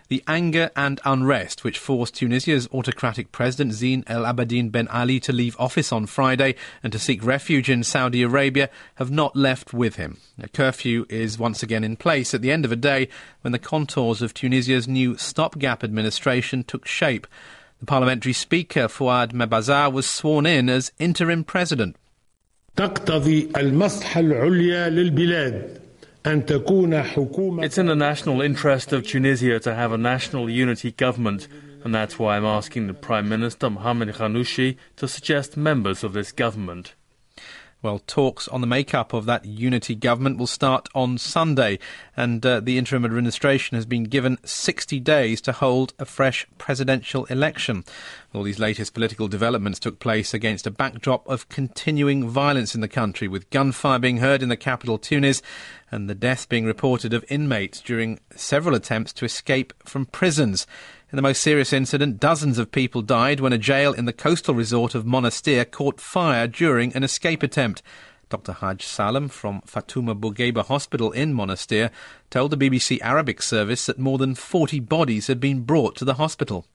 The anger and unrest which forced Tunisia's autocratic president Zine El Abidine Ben Ali to leave office on Friday and to seek refuge in Saudi Arabia have not left with him. A curfew is once again in place at the end of a day when the contours of Tunisia's new stopgap administration took shape. The parliamentary speaker Fouad Mebazaa was sworn in as interim president. تقتضي المصلحة العليا للبلاد. It's in the national interest of Tunisia to have a national unity government, and that's why I'm asking the Prime Minister, Mohamed Ghannouchi, to suggest members of this government. Well, talks on the makeup of that unity government will start on Sunday, and the interim administration has been given 60 days to hold a fresh presidential election. All these latest political developments took place against a backdrop of continuing violence in the country, with gunfire being heard in the capital Tunis and the deaths being reported of inmates during several attempts to escape from prisons. In the most serious incident, dozens of people died when a jail in the coastal resort of Monastir caught fire during an escape attempt. Dr. Haj Salem from Fatouma Bougaiba Hospital in Monastir told the BBC Arabic service that more than 40 bodies had been brought to the hospital.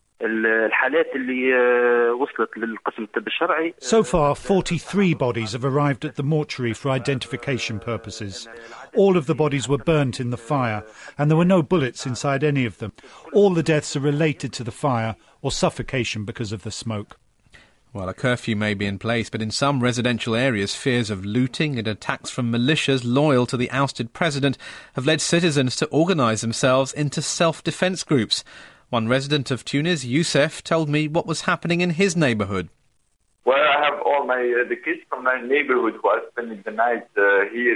So far, 43 bodies have arrived at the mortuary for identification purposes. All of the bodies were burnt in the fire, and there were no bullets inside any of them. All the deaths are related to the fire or suffocation because of the smoke. Well, a curfew may be in place, but in some residential areas, fears of looting and attacks from militias loyal to the ousted president have led citizens to organise themselves into self-defence groups. One resident of Tunis, Youssef, told me what was happening in his neighbourhood. Well, I have all the kids from my neighbourhood who are spending the night here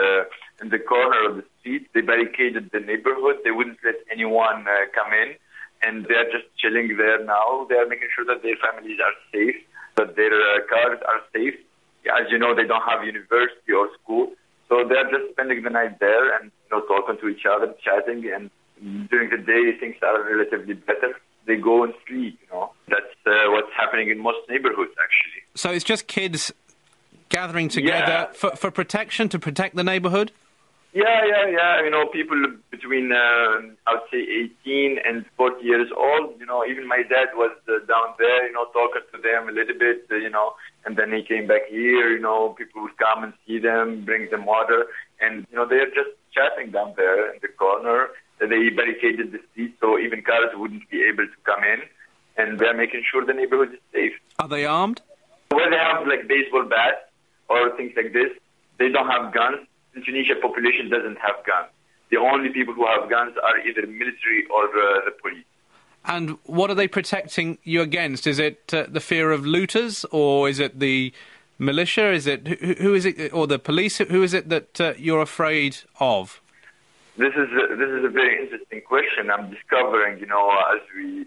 in the corner of the street. They barricaded the neighbourhood. They wouldn't let anyone come in, and they are just chilling there now. They are making sure that their families are safe, that their cars are safe. As you know, they don't have university or school, so they are just spending the night there and talking to each other, chatting, and during the day things are relatively better. They go and sleep, That's what's happening in most neighborhoods, actually. So it's just kids gathering together for protection, to protect the neighborhood? Yeah. People between, I would say, 18 and 40 years old. Even my dad was down there, talking to them a little bit, and then he came back here, people would come and see them, bring them water, and, they're just chatting down there in the corner. They barricaded the street so even cars wouldn't be able to come in, and they're making sure the neighborhood is safe. Are they armed? Well, they have baseball bats or things like this. They don't have guns. The Tunisian population doesn't have guns. The only people who have guns are either military or the police. And what are they protecting you against? Is it the fear of looters, or is it the militia? Is it who is it, or the police? Who is it that you're afraid of? This is a very interesting question. I'm discovering, as we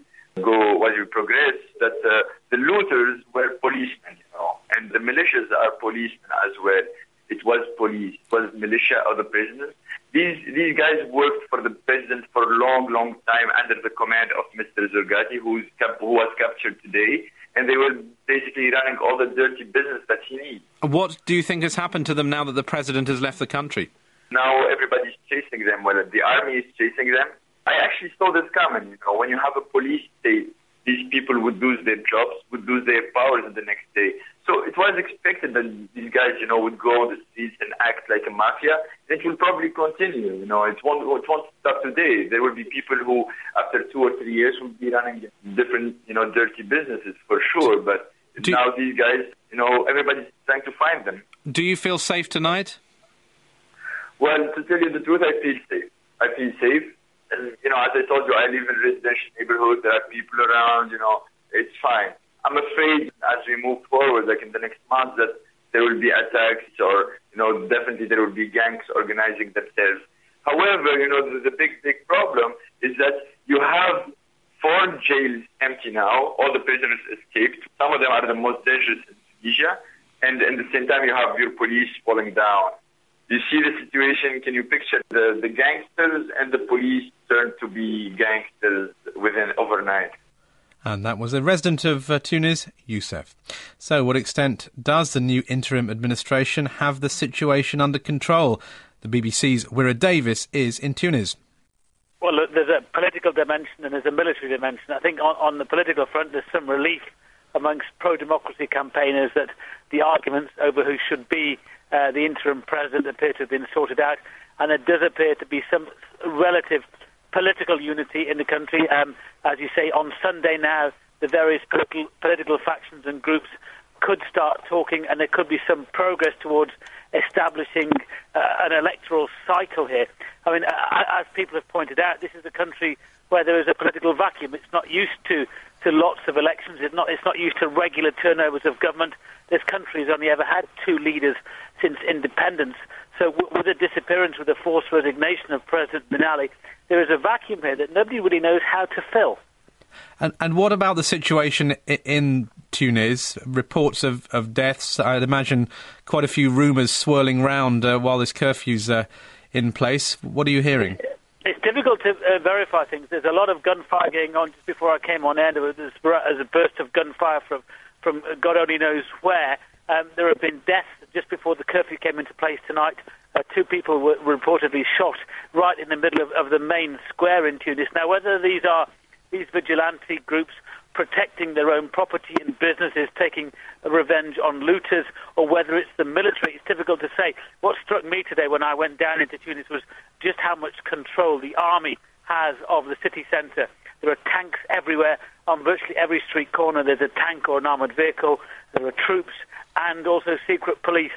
progress, that the looters were policemen, and the militias are policemen as well. It was police, it was militia or the prisoners. These guys worked for the president for a long, long time under the command of Mr. Zurgati, who was captured today, and they were basically running all the dirty business that he needs. What do you think has happened to them now that the president has left the country? Now everybody's chasing them. Well, the army is chasing them. I actually saw this coming. When you have a police state, these people would lose their jobs, would lose their powers the next day. So it was expected that these guys, would go on the streets and act like a mafia. It will probably continue. It won't stop today. There will be people who, after 2 or 3 years, will be running different, dirty businesses for sure. But now these guys, everybody's trying to find them. Do you feel safe tonight? Well, to tell you the truth, I feel safe. And, as I told you, I live in a residential neighborhood. There are people around, it's fine. I'm afraid as we move forward, like in the next month, that there will be attacks or, definitely there will be gangs organizing themselves. However, the big problem is that you have 4 jails empty now. All the prisoners escaped. Some of them are the most dangerous in Tunisia. And at the same time, you have your police falling down. You see the situation, can you picture the gangsters and the police turned to be gangsters overnight? And that was a resident of Tunis, Youssef. So what extent does the new interim administration have the situation under control? The BBC's Wira Davis is in Tunis. Well, look, there's a political dimension and there's a military dimension. I think on the political front, there's some relief amongst pro-democracy campaigners that the arguments over who should be the interim president appear to have been sorted out, and there does appear to be some relative political unity in the country. As you say, on Sunday now, the various political factions and groups could start talking, and there could be some progress towards establishing an electoral cycle here. I mean, as people have pointed out, this is a country where there is a political vacuum. It's not used to lots of elections. It's not used to regular turnovers of government. This country has only ever had 2 leaders since independence. So with the disappearance, with the forced resignation of President Ben Ali, there is a vacuum here that nobody really knows how to fill. And what about the situation in Tunis? Reports of deaths, I'd imagine quite a few rumours swirling round while this curfew's in place. What are you hearing? It's difficult to verify things. There's a lot of gunfire going on. Just before I came on air, there was a burst of gunfire from God only knows where. There have been deaths just before the curfew came into place tonight. 2 people were reportedly shot right in the middle of the main square in Tunis. Now, whether these are these vigilante groups protecting their own property and businesses, taking revenge on looters, or whether it's the military, it's difficult to say. What struck me today when I went down into Tunis was just how much control the army has of the city centre. There are tanks everywhere. On virtually every street corner there's a tank or an armoured vehicle. There are troops and also secret police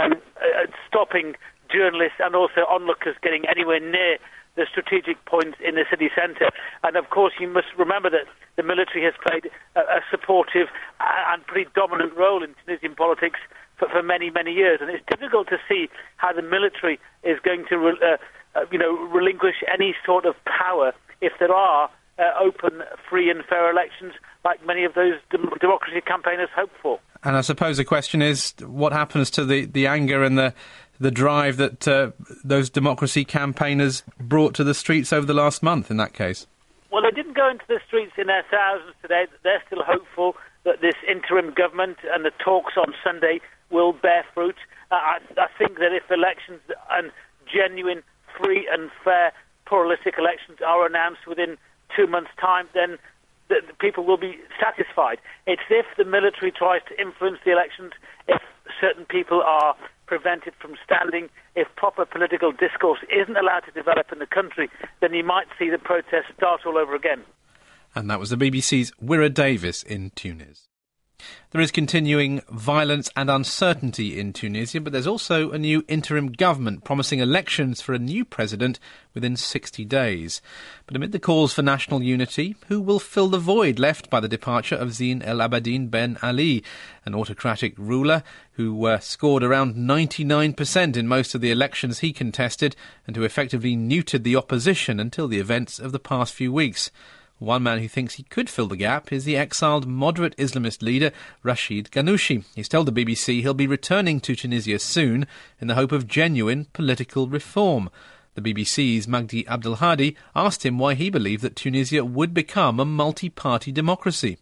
stopping journalists and also onlookers getting anywhere near the strategic points in the city centre. And of course you must remember that the military has played a supportive and pretty dominant role in Tunisian politics for many, many years. And it's difficult to see how the military is going to relinquish any sort of power if there are open, free and fair elections like many of those democracy campaigners hope for. And I suppose the question is, what happens to the anger and the drive that those democracy campaigners brought to the streets over the last month in that case? Well, they didn't go into the streets in their thousands today. They're still hopeful that this interim government and the talks on Sunday will bear fruit. I think that if elections and genuine, free and fair pluralistic elections are announced within 2 months' time, then the people will be satisfied. It's if the military tries to influence the elections, if certain people are prevented from standing, if proper political discourse isn't allowed to develop in the country, then you might see the protests start all over again. And that was the BBC's Wira Davis in Tunis. There is continuing violence and uncertainty in Tunisia, but there's also a new interim government promising elections for a new president within 60 days. But amid the calls for national unity, who will fill the void left by the departure of Zine El Abidine Ben Ali, an autocratic ruler who scored around 99% in most of the elections he contested and who effectively neutered the opposition until the events of the past few weeks? One man who thinks he could fill the gap is the exiled moderate Islamist leader Rachid Ghannouchi. He's told the BBC he'll be returning to Tunisia soon in the hope of genuine political reform. The BBC's Magdi Abdelhadi asked him why he believed that Tunisia would become a multi-party democracy.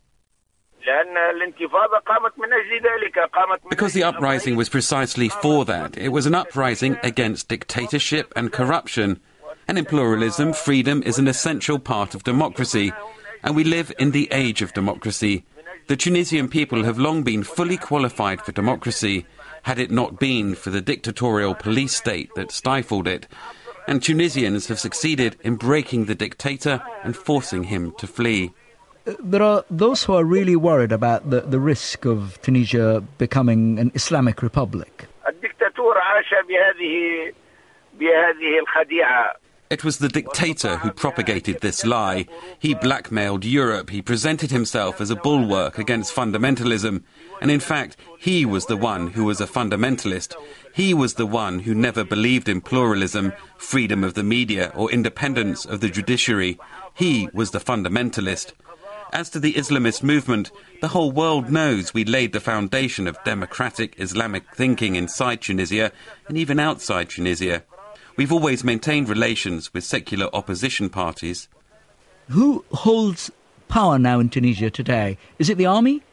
Because the uprising was precisely for that. It was an uprising against dictatorship and corruption. And in pluralism, freedom is an essential part of democracy. And we live in the age of democracy. The Tunisian people have long been fully qualified for democracy, had it not been for the dictatorial police state that stifled it. And Tunisians have succeeded in breaking the dictator and forcing him to flee. There are those who are really worried about the risk of Tunisia becoming an Islamic republic. It was the dictator who propagated this lie. He blackmailed Europe. He presented himself as a bulwark against fundamentalism. And in fact, he was the one who was a fundamentalist. He was the one who never believed in pluralism, freedom of the media, or independence of the judiciary. He was the fundamentalist. As to the Islamist movement, the whole world knows we laid the foundation of democratic Islamic thinking inside Tunisia and even outside Tunisia. We've always maintained relations with secular opposition parties. Who holds power now in Tunisia today? Is it the army?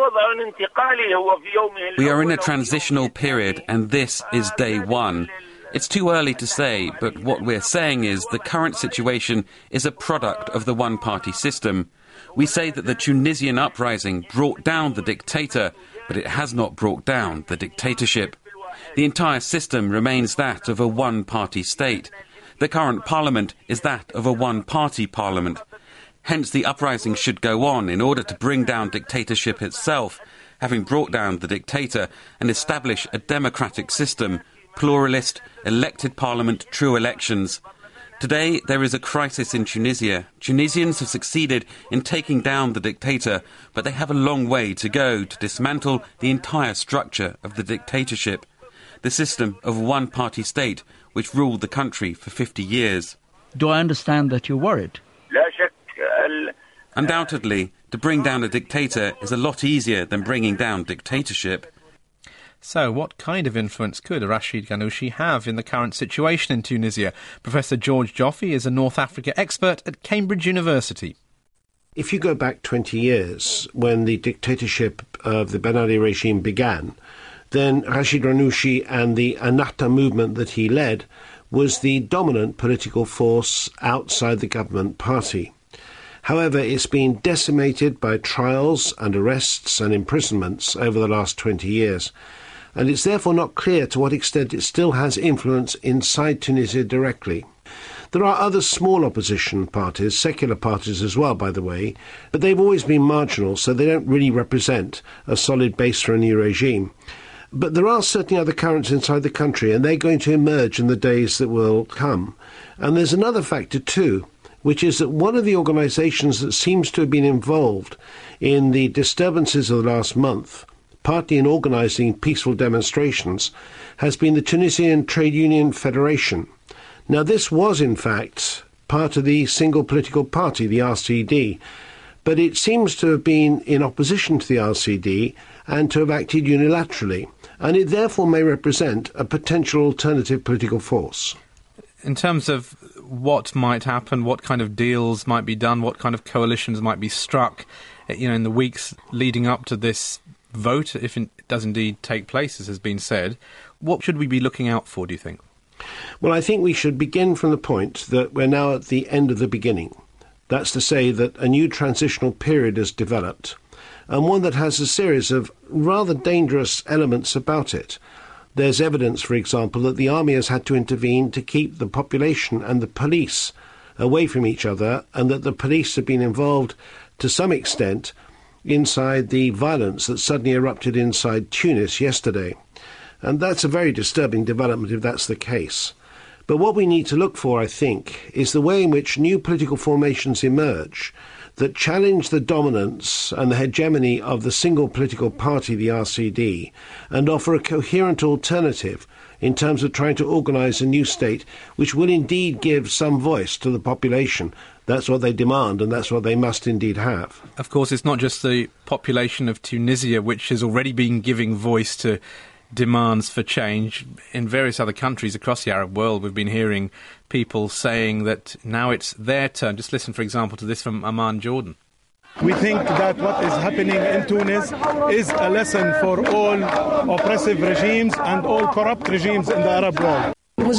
We are in a transitional period, and this is day one. It's too early to say, but what we're saying is the current situation is a product of the one-party system. We say that the Tunisian uprising brought down the dictator, but it has not brought down the dictatorship. The entire system remains that of a one-party state. The current parliament is that of a one-party parliament. Hence the uprising should go on in order to bring down dictatorship itself, having brought down the dictator, and establish a democratic system, pluralist, elected parliament, true elections. Today there is a crisis in Tunisia. Tunisians have succeeded in taking down the dictator, but they have a long way to go to dismantle the entire structure of the dictatorship, the system of a one-party state which ruled the country for 50 years. Do I understand that you're worried? Undoubtedly, to bring down a dictator is a lot easier than bringing down dictatorship. So, what kind of influence could Rashid Ghannouchi have in the current situation in Tunisia? Professor George Joffe is a North Africa expert at Cambridge University. If you go back 20 years, when the dictatorship of the Ben Ali regime began, then Rashid Ghannouchi and the Ennahda movement that he led was the dominant political force outside the government party. However, it's been decimated by trials and arrests and imprisonments over the last 20 years, and it's therefore not clear to what extent it still has influence inside Tunisia directly. There are other small opposition parties, secular parties as well, by the way, but they've always been marginal, so they don't really represent a solid base for a new regime. But there are certainly other currents inside the country, and they're going to emerge in the days that will come. And there's another factor too, which is that one of the organisations that seems to have been involved in the disturbances of the last month, partly in organising peaceful demonstrations, has been the Tunisian Trade Union Federation. Now, this was, in fact, part of the single political party, the RCD, but it seems to have been in opposition to the RCD and to have acted unilaterally, and it therefore may represent a potential alternative political force. In terms of what might happen, what kind of deals might be done, what kind of coalitions might be struck, in the weeks leading up to this vote, if it does indeed take place, as has been said, what should we be looking out for, do you think? Well, I think we should begin from the point that we're now at the end of the beginning. That's to say that a new transitional period has developed, and one that has a series of rather dangerous elements about it. There's evidence, for example, that the army has had to intervene to keep the population and the police away from each other, and that the police have been involved to some extent inside the violence that suddenly erupted inside Tunis yesterday. And that's a very disturbing development if that's the case. But what we need to look for, I think, is the way in which new political formations emerge that challenge the dominance and the hegemony of the single political party, the RCD, and offer a coherent alternative in terms of trying to organise a new state which will indeed give some voice to the population. That's what they demand, and that's what they must indeed have. Of course, it's not just the population of Tunisia which has already been giving voice to demands for change. In various other countries across the Arab world, we've been hearing people saying that now it's their turn. Just listen, for example, to this from Amman, Jordan. We think that what is happening in Tunis is a lesson for all oppressive regimes and all corrupt regimes in the Arab world. This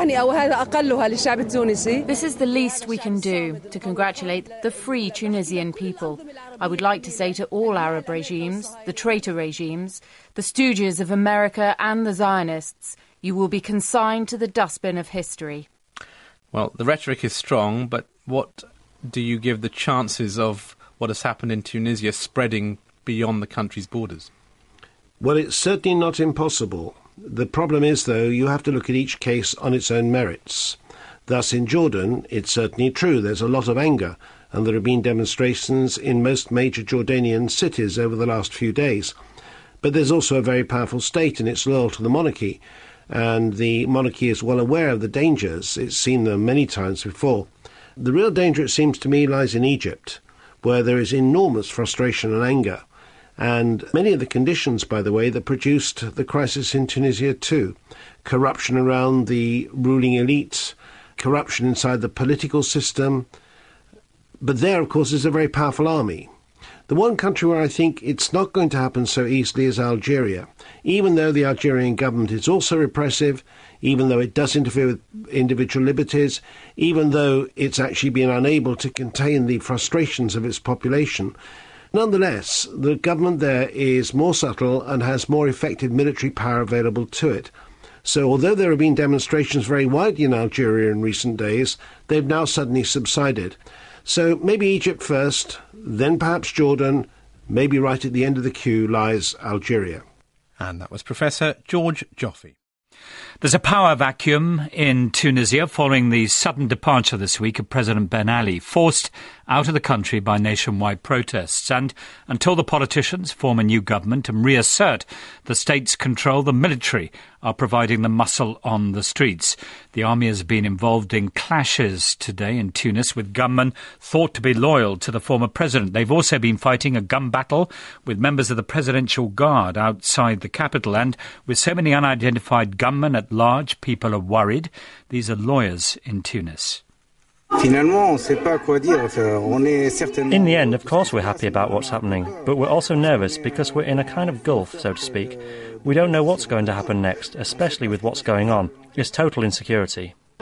is the least we can do to congratulate the free Tunisian people. I would like to say to all Arab regimes, the traitor regimes, the stooges of America and the Zionists, you will be consigned to the dustbin of history. Well, the rhetoric is strong, but what do you give the chances of what has happened in Tunisia spreading beyond the country's borders? Well, it's certainly not impossible. The problem is, though, you have to look at each case on its own merits. Thus, in Jordan, it's certainly true there's a lot of anger, and there have been demonstrations in most major Jordanian cities over the last few days. But there's also a very powerful state, and it's loyal to the monarchy, and the monarchy is well aware of the dangers. It's seen them many times before. The real danger, it seems to me, lies in Egypt, where there is enormous frustration and anger. And many of the conditions, by the way, that produced the crisis in Tunisia too. Corruption around the ruling elite, corruption inside the political system. But there, of course, is a very powerful army. The one country where I think it's not going to happen so easily is Algeria. Even though the Algerian government is also repressive, even though it does interfere with individual liberties, even though it's actually been unable to contain the frustrations of its population, nonetheless, the government there is more subtle and has more effective military power available to it. So although there have been demonstrations very widely in Algeria in recent days, they've now suddenly subsided. So maybe Egypt first, then perhaps Jordan, maybe right at the end of the queue lies Algeria. And that was Professor George Joffe. There's a power vacuum in Tunisia following the sudden departure this week of President Ben Ali, forced out of the country by nationwide protests. And until the politicians form a new government and reassert the state's control, the military are providing the muscle on the streets. The army has been involved in clashes today in Tunis with gunmen thought to be loyal to the former president. They've also been fighting a gun battle with members of the Presidential Guard outside the capital. And with so many unidentified gunmen at large, people are worried. These are lawyers in Tunis. In the end, of course, we're happy about what's happening, but we're also nervous because we're in a kind of gulf, so to speak. We don't know what's going to happen next, especially with what's going on. It's total insecurity. We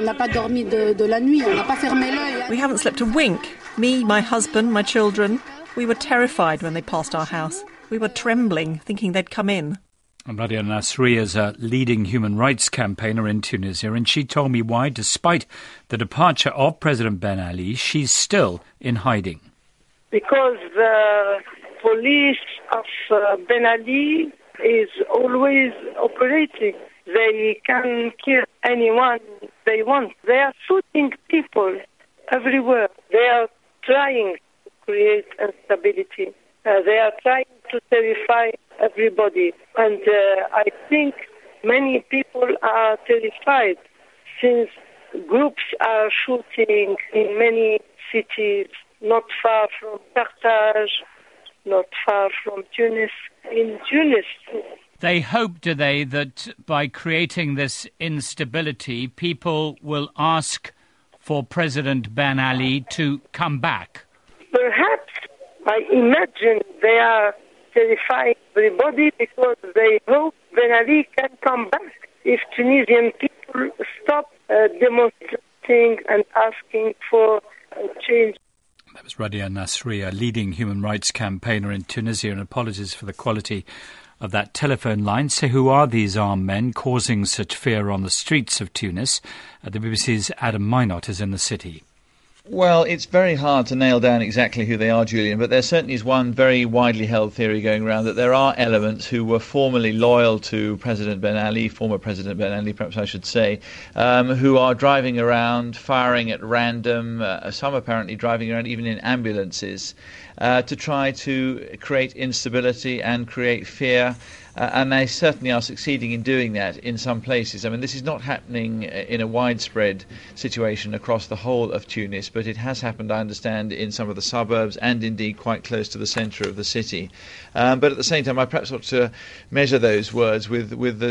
haven't slept a wink. Me, my husband, my children. We were terrified when they passed our house. We were trembling, thinking they'd come in. Radia Nasri is a leading human rights campaigner in Tunisia, and she told me why, despite the departure of President Ben Ali, she's still in hiding. Because the police of Ben Ali is always operating. They can kill anyone they want. They are shooting people everywhere. They are trying to create instability. They are trying to terrify everybody. And I think many people are terrified since groups are shooting in many cities, not far from Carthage, not far from Tunis, in Tunis too. They hope, do they, that by creating this instability, people will ask for President Ben Ali to come back? Perhaps, I imagine they are terrifying everybody because they hope Ben Ali can come back if Tunisian people stop demonstrating and asking for change. That was Radia Nasri, a leading human rights campaigner in Tunisia, and apologies for the quality of that telephone line. So who are these armed men causing such fear on the streets of Tunis? The BBC's Adam Minot is in the city. Well, it's very hard to nail down exactly who they are, Julian, but there certainly is one very widely held theory going around that there are elements who were formerly loyal to President Ben Ali, former President Ben Ali, perhaps I should say, who are driving around, firing at random, some apparently driving around even in ambulances, to try to create instability and create fear. And they certainly are succeeding in doing that in some places. I mean, this is not happening in a widespread situation across the whole of Tunis, but it has happened, I understand, in some of the suburbs and indeed quite close to the centre of the city. But at the same time, I perhaps ought to measure those words with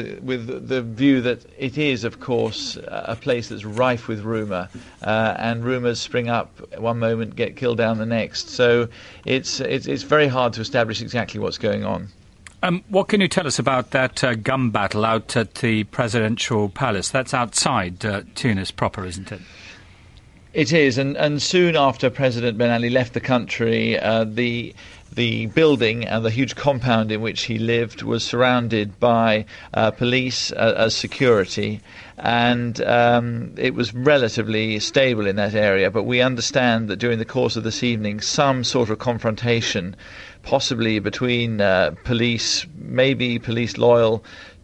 the view that it is, of course, a place that's rife with rumour, and rumours spring up one moment, get killed down the next. So it's very hard to establish exactly what's going on. What can you tell us about that gun battle out at the presidential palace? That's outside Tunis proper, isn't it? It is, and soon after President Ben Ali left the country, the building and the huge compound in which he lived was surrounded by police as security, and it was relatively stable in that area. But we understand that during the course of this evening, some sort of confrontation, possibly between police, maybe police loyal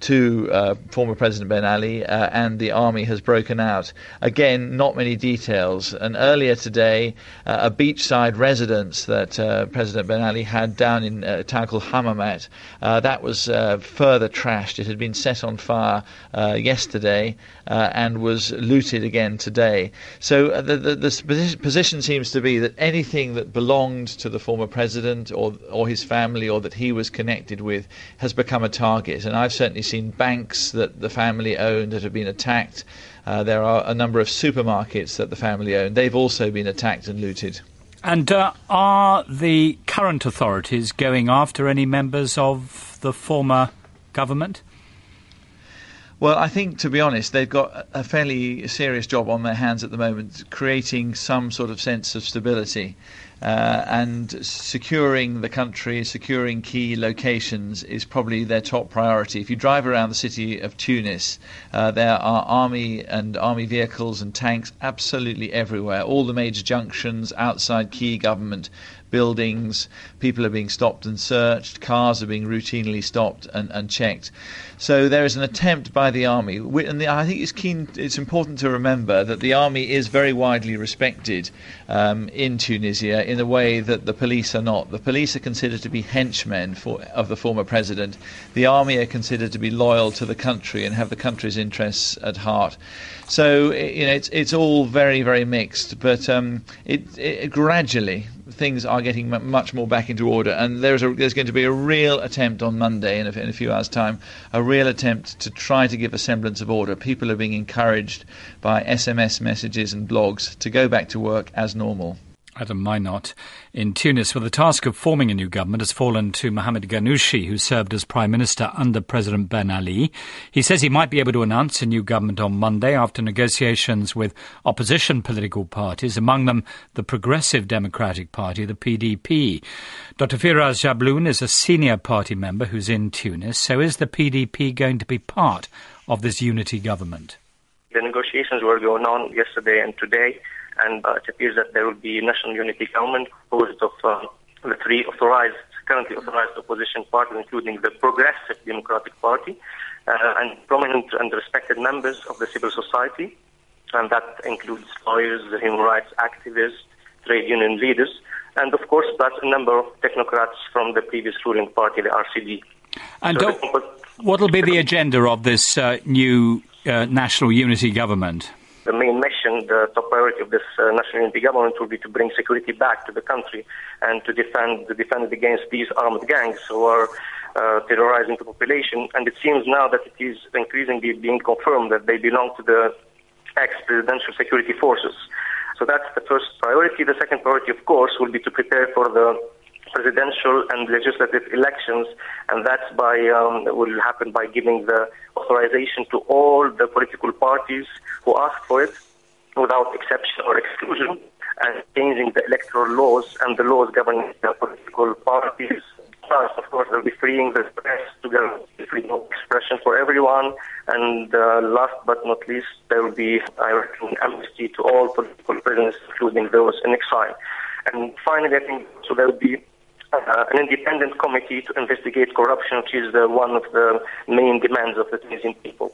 to former President Ben Ali, and the army has broken out. Again, not many details. And earlier today, a beachside residence that President Ben Ali had down in a town called Hammamet, that was further trashed. It had been set on fire yesterday and was looted again today. So the position seems to be that anything that belonged to the former president or his family or that he was connected with has become a target. And I've certainly seen banks that the family owned that have been attacked. There are a number of supermarkets that the family owned. They've also been attacked and looted. And are the current authorities going after any members of the former government? Well, I think, to be honest, they've got a fairly serious job on their hands at the moment, creating some sort of sense of stability. And securing the country, securing key locations is probably their top priority. If you drive around the city of Tunis, there are army vehicles and tanks absolutely everywhere. All the major junctions outside key government buildings, people are being stopped and searched, cars are being routinely stopped and checked. So there is an attempt by the army, and I think it's important to remember that the army is very widely respected in Tunisia in a way that the police are not. The police are considered to be henchmen of the former president. The army are considered to be loyal to the country and have the country's interests at heart. So it's all very, very mixed, but it gradually things are getting much more back into order, and there's going to be a real attempt on Monday in a few hours' time, a real attempt to try to give a semblance of order. People are being encouraged by SMS messages and blogs to go back to work as normal. Adam Minot in Tunis. Well, the task of forming a new government has fallen to Mohamed Ghannouchi, who served as Prime Minister under President Ben Ali. He says he might be able to announce a new government on Monday after negotiations with opposition political parties, among them the Progressive Democratic Party, the PDP. Dr. Firas Jabloun is a senior party member who's in Tunis. So is the PDP going to be part of this unity government? The negotiations were going on yesterday and today, and it appears that there will be a national unity government composed of the three currently authorized opposition parties, including the Progressive Democratic Party, and prominent and respected members of the civil society, and that includes lawyers, human rights activists, trade union leaders, and of course that's a number of technocrats from the previous ruling party, the RCD. And what will be the agenda of this new national unity government? The main mission, the top priority of this national unity government will be to bring security back to the country and to defend against these armed gangs who are terrorizing the population. And it seems now that it is increasingly being confirmed that they belong to the ex-presidential security forces. So that's the first priority. The second priority, of course, will be to prepare for the presidential and legislative elections, and that's will happen by giving the authorization to all the political parties who ask for it, without exception or exclusion, and changing the electoral laws and the laws governing the political parties. Plus, of course, they'll be freeing the press to get freedom of expression for everyone, and last but not least, there will be, I reckon, amnesty to all political prisoners, including those in exile. And finally, I think so there will be an independent committee to investigate corruption, which is one of the main demands of the Tunisian people.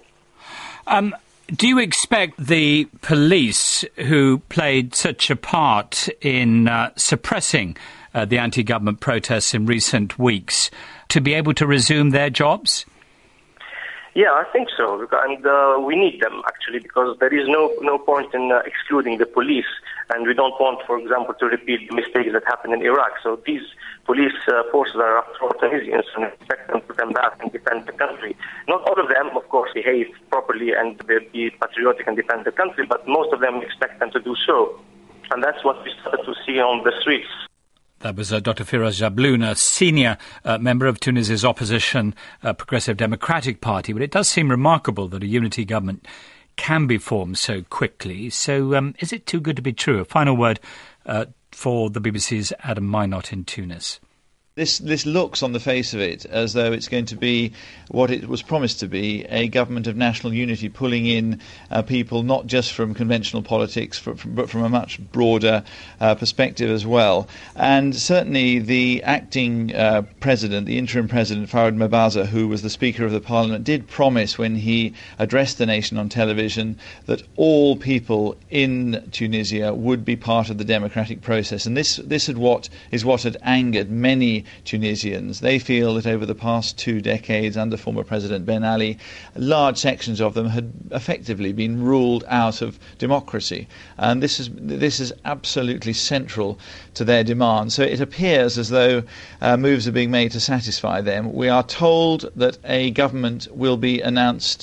Do you expect the police, who played such a part in suppressing the anti-government protests in recent weeks, to be able to resume their jobs? Yeah, I think so, and we need them, actually, because there is no point in excluding the police, and we don't want, for example, to repeat the mistakes that happened in Iraq. So these police forces are after all Tunisians, and expect them to come back and defend the country. Not all of them, of course, behave properly and be patriotic and defend the country, but most of them expect them to do so. And that's what we started to see on the streets. That was Dr. Firas Jabloun, a senior member of Tunisia's opposition Progressive Democratic Party. But it does seem remarkable that a unity government can be formed so quickly. So is it too good to be true? A final word for the BBC's Adam Minot in Tunis. This looks on the face of it as though it's going to be what it was promised to be, a government of national unity, pulling in people not just from conventional politics but from a much broader perspective as well. And certainly the acting president, the interim president, Fawad Mabaza, who was the Speaker of the Parliament, did promise when he addressed the nation on television that all people in Tunisia would be part of the democratic process. And this is what had angered many Tunisians. They feel that over the past 2 decades under former President Ben Ali, large sections of them had effectively been ruled out of democracy, and this is absolutely central to their demand. So it appears as though moves are being made to satisfy them. We are told that a government will be announced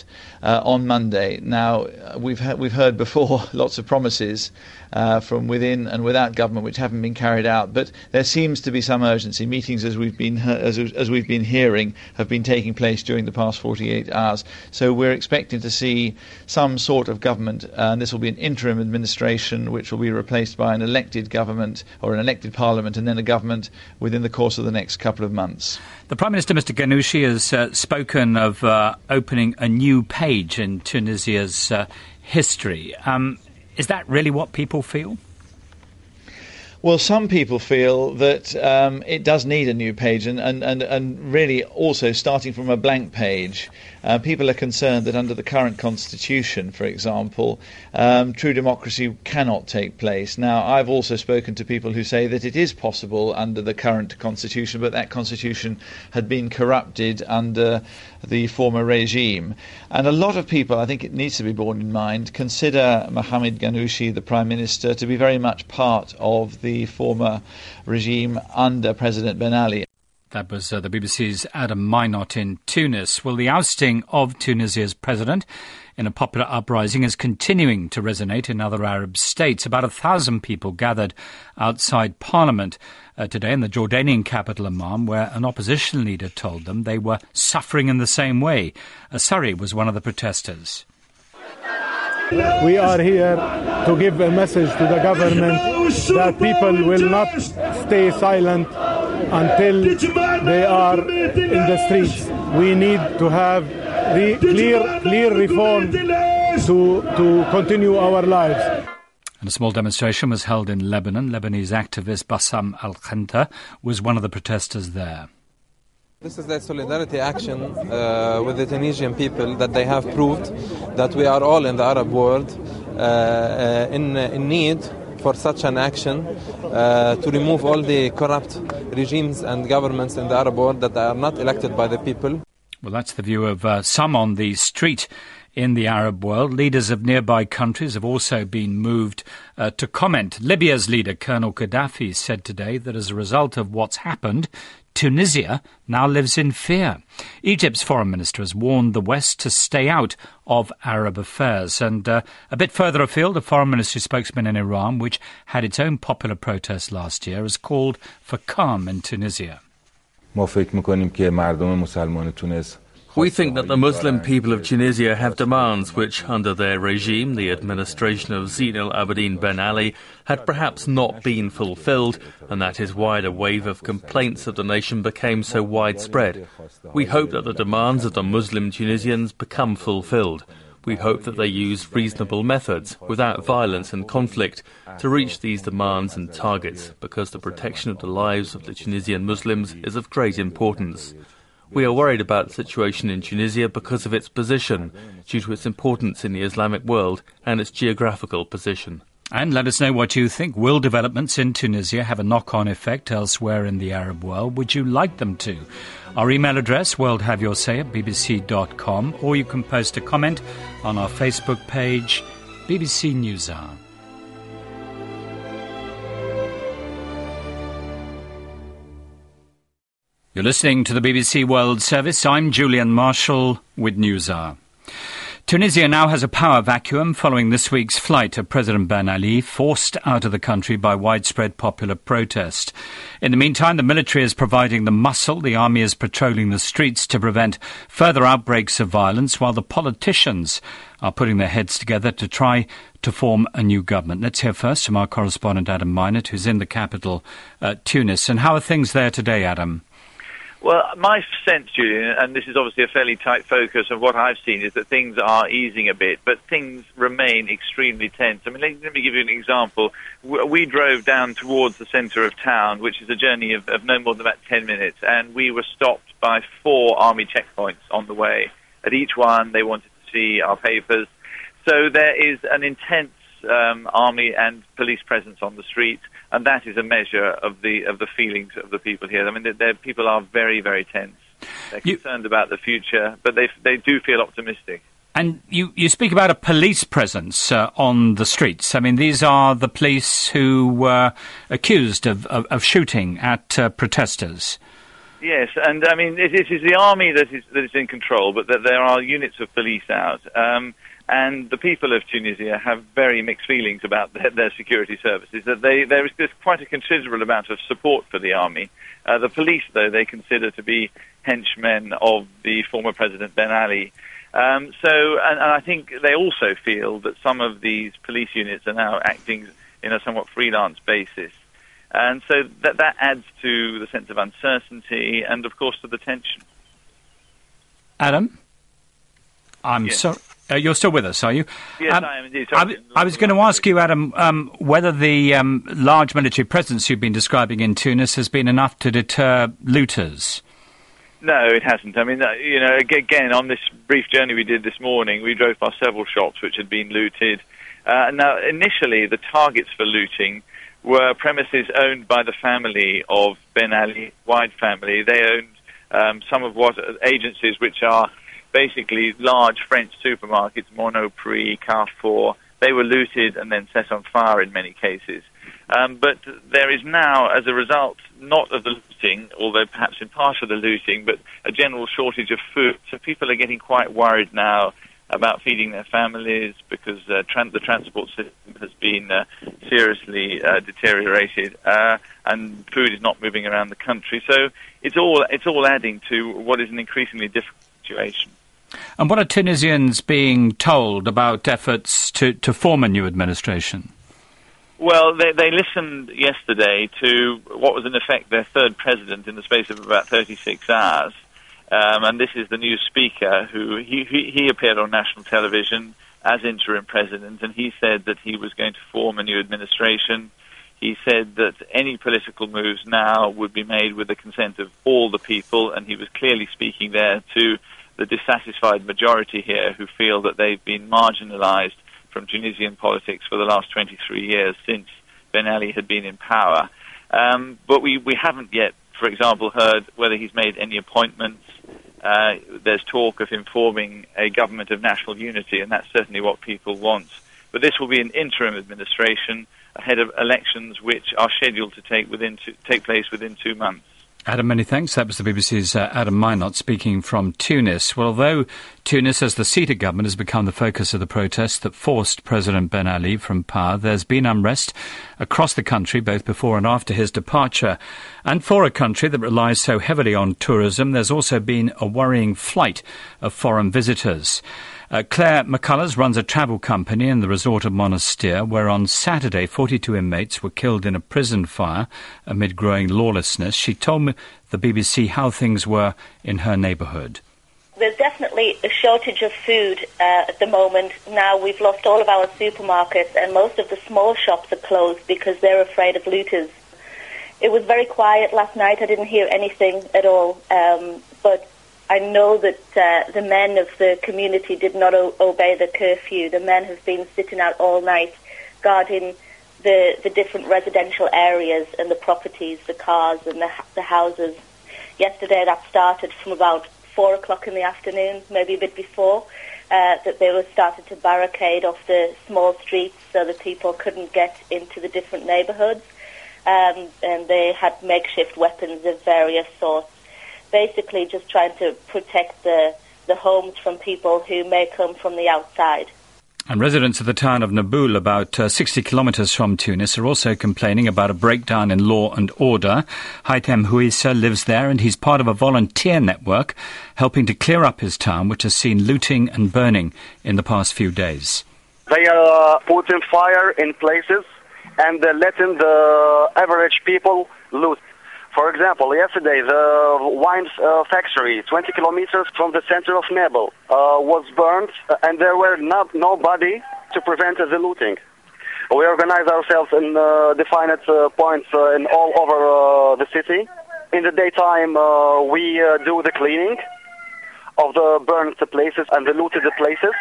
on Monday. Now, we've heard before lots of promises from within and without government which haven't been carried out, but there seems to be some urgency. Meetings, as we've been hearing, have been taking place during the past 48 hours. So we're expecting to see some sort of government, and this will be an interim administration which will be replaced by an elected government or an elected parliament, and then a government within the course of the next couple of months. The Prime Minister, Mr. Ghannouchi, has spoken of opening a new page in Tunisia's history. Is that really what people feel? Well, some people feel that it does need a new page, and really also starting from a blank page. People are concerned that under the current constitution, for example, true democracy cannot take place. Now, I've also spoken to people who say that it is possible under the current constitution, but that constitution had been corrupted under the former regime. And a lot of people, I think it needs to be borne in mind, consider Mohamed Ghannouchi, the Prime Minister, to be very much part of the former regime under President Ben Ali. That was the BBC's Adam Minot in Tunis. Well, the ousting of Tunisia's president in a popular uprising is continuing to resonate in other Arab states. About 1,000 people gathered outside Parliament today in the Jordanian capital Amman, where an opposition leader told them they were suffering in the same way. Surrey was one of the protesters. We are here to give a message to the government that people will not stay silent until they are in the streets. We need to have clear reform to continue our lives. And a small demonstration was held in Lebanon. Lebanese activist Bassam Al-Khanta was one of the protesters there. This is a solidarity action with the Tunisian people, that they have proved that we are all in the Arab world in need for such an action to remove all the corrupt regimes and governments in the Arab world that are not elected by the people. Well, that's the view of some on the street in the Arab world. Leaders of nearby countries have also been moved to comment. Libya's leader, Colonel Gaddafi, said today that as a result of what's happened, Tunisia now lives in fear. Egypt's foreign minister has warned the West to stay out of Arab affairs. And a bit further afield, a foreign ministry spokesman in Iran, which had its own popular protest last year, has called for calm in Tunisia. We think that the Muslim people of Tunisia have demands which, under their regime, the administration of Zine al-Abidine Ben Ali, had perhaps not been fulfilled, and that is why the wave of complaints of the nation became so widespread. We hope that the demands of the Muslim Tunisians become fulfilled. We hope that they use reasonable methods, without violence and conflict, to reach these demands and targets, because the protection of the lives of the Tunisian Muslims is of great importance. We are worried about the situation in Tunisia because of its position, due to its importance in the Islamic world and its geographical position. And let us know what you think. Will developments in Tunisia have a knock-on effect elsewhere in the Arab world? Would you like them to? Our email address, worldhaveyoursay@bbc.com, or you can post a comment on our Facebook page, BBC NewsHour. You're listening to the BBC World Service. I'm Julian Marshall with NewsHour. Tunisia now has a power vacuum following this week's flight of President Ben Ali, forced out of the country by widespread popular protest. In the meantime, the military is providing the muscle. The army is patrolling the streets to prevent further outbreaks of violence, while the politicians are putting their heads together to try to form a new government. Let's hear first from our correspondent Adam Minot, who's in the capital, Tunis. And how are things there today, Adam? Well, my sense, Julian, and this is obviously a fairly tight focus of what I've seen, is that things are easing a bit, but things remain extremely tense. I mean, let me give you an example. We drove down towards the centre of town, which is a journey of no more than about 10 minutes, and we were stopped by 4 army checkpoints on the way. At each one, they wanted to see our papers. So there is an intense army and police presence on the street, and that is a measure of the feelings of the people here. I mean, people are very, very tense. They're concerned about the future, but they do feel optimistic. And you speak about a police presence on the streets. I mean, these are the police who were accused of shooting at protesters. Yes, and I mean, it is the army that is in control, but that there are units of police out. And the people of Tunisia have very mixed feelings about their security services. That there's quite a considerable amount of support for the army. The police, though, they consider to be henchmen of the former President Ben Ali. And I think they also feel that some of these police units are now acting in a somewhat freelance basis. And so that adds to the sense of uncertainty and, of course, to the tension. Adam? I'm sorry. You're still with us, are you? Yes, I am indeed. I was going to ask you, Adam, whether the large military presence you've been describing in Tunis has been enough to deter looters. No, it hasn't. I mean, again, on this brief journey we did this morning, we drove past several shops which had been looted. Now, initially, the targets for looting were premises owned by the family of Ben Ali, Wide family. They owned some of what agencies which are basically large French supermarkets, Monoprix, Carrefour. They were looted and then set on fire in many cases. But there is now, as a result, not of the looting, although perhaps in part of the looting, but a general shortage of food. So people are getting quite worried now about feeding their families because the transport system has been seriously deteriorated and food is not moving around the country. So it's all adding to what is an increasingly difficult situation. And what are Tunisians being told about efforts to form a new administration? Well, they listened yesterday to what was in effect their third president in the space of about 36 hours. And this is the new speaker who he appeared on national television as interim president, and he said that he was going to form a new administration. He said that any political moves now would be made with the consent of all the people, and he was clearly speaking there to the dissatisfied majority here who feel that they've been marginalized from Tunisian politics for the last 23 years since Ben Ali had been in power. But we haven't yet, for example, heard whether he's made any appointments. There's talk of him forming a government of national unity, and that's certainly what people want. But this will be an interim administration ahead of elections which are scheduled to take place within 2 months. Adam, many thanks. That was the BBC's Adam Minot speaking from Tunis. Well, although Tunis, as the seat of government, has become the focus of the protests that forced President Ben Ali from power, there's been unrest across the country, both before and after his departure. And for a country that relies so heavily on tourism, there's also been a worrying flight of foreign visitors. Claire McCullers runs a travel company in the resort of Monastir, where on Saturday 42 inmates were killed in a prison fire amid growing lawlessness. She told the BBC how things were in her neighbourhood. There's definitely a shortage of food at the moment. Now we've lost all of our supermarkets and most of the small shops are closed because they're afraid of looters. It was very quiet last night. I didn't hear anything at all, but I know that the men of the community did not obey the curfew. The men have been sitting out all night guarding the different residential areas and the properties, the cars and the houses. Yesterday that started from about 4 o'clock in the afternoon, maybe a bit before, that they were started to barricade off the small streets so that people couldn't get into the different neighbourhoods. And they had makeshift weapons of various sorts. Basically just trying to protect the homes from people who may come from the outside. And residents of the town of Naboul, about 60 kilometres from Tunis, are also complaining about a breakdown in law and order. Haitem Houissa lives there, and he's part of a volunteer network helping to clear up his town, which has seen looting and burning in the past few days. They are putting fire in places and letting the average people loot. For example, yesterday the wine factory, 20 kilometers from the center of Naboul, was burned, and there were nobody to prevent the looting. We organize ourselves in defined points in all over the city. In the daytime, we do the cleaning of the burned places and the looted places.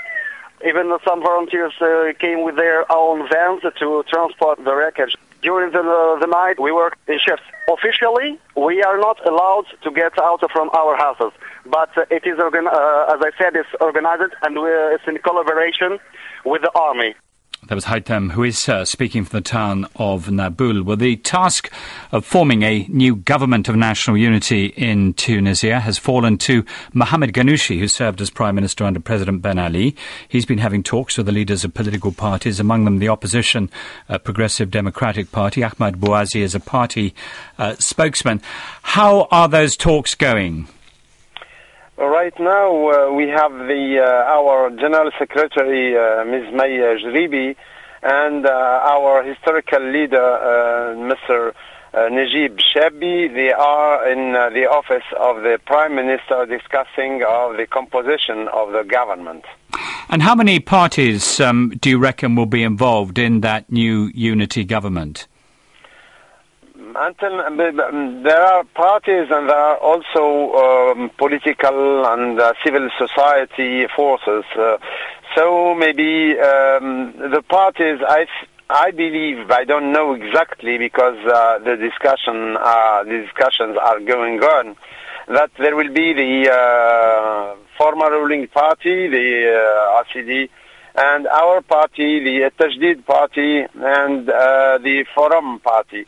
Even some volunteers came with their own vans to transport the wreckage. During the night, we work in shifts. Officially, we are not allowed to get out from our houses, but it is, as I said, it's organized and it's in collaboration with the army. That was Haitham Houissa speaking from the town of Naboul. Well, the task of forming a new government of national unity in Tunisia has fallen to Mohamed Ghannouchi, who served as Prime Minister under President Ben Ali. He's been having talks with the leaders of political parties, among them the opposition Progressive Democratic Party. Ahmed Bouazi is a party spokesman. How are those talks going? Right now, we have our General Secretary, Ms. Maya Jribi, and our historical leader, Mr. Najib Shabi. They are in the office of the Prime Minister discussing the composition of the government. And how many parties do you reckon will be involved in that new unity government? There are parties and there are also political and civil society forces. So maybe the parties, I believe, I don't know exactly because the discussions are going on, that there will be the former ruling party, the RCD, and our party, the Tajdeed party, and the Forum party.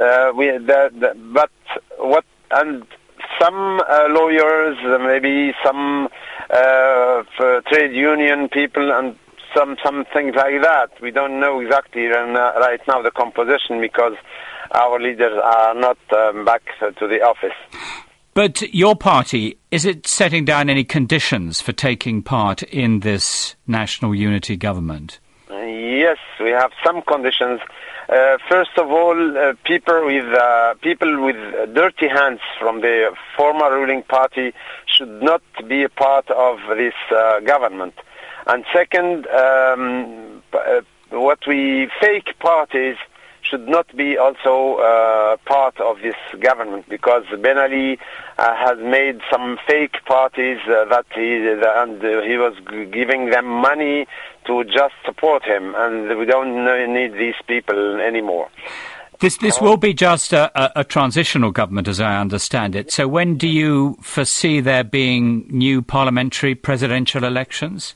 And some lawyers, maybe some trade union people, and some things like that. We don't know exactly right now the composition because our leaders are not back to the office. But your party, is it setting down any conditions for taking part in this national unity government? Yes, we have some conditions. First of all, people with dirty hands from the former ruling party should not be a part of this government. And second, fake parties should not be also part of this government, because Ben Ali has made some fake parties and he was giving them money to just support him, and we don't need these people anymore. This will be just a transitional government, as I understand it. So when do you foresee there being new parliamentary presidential elections?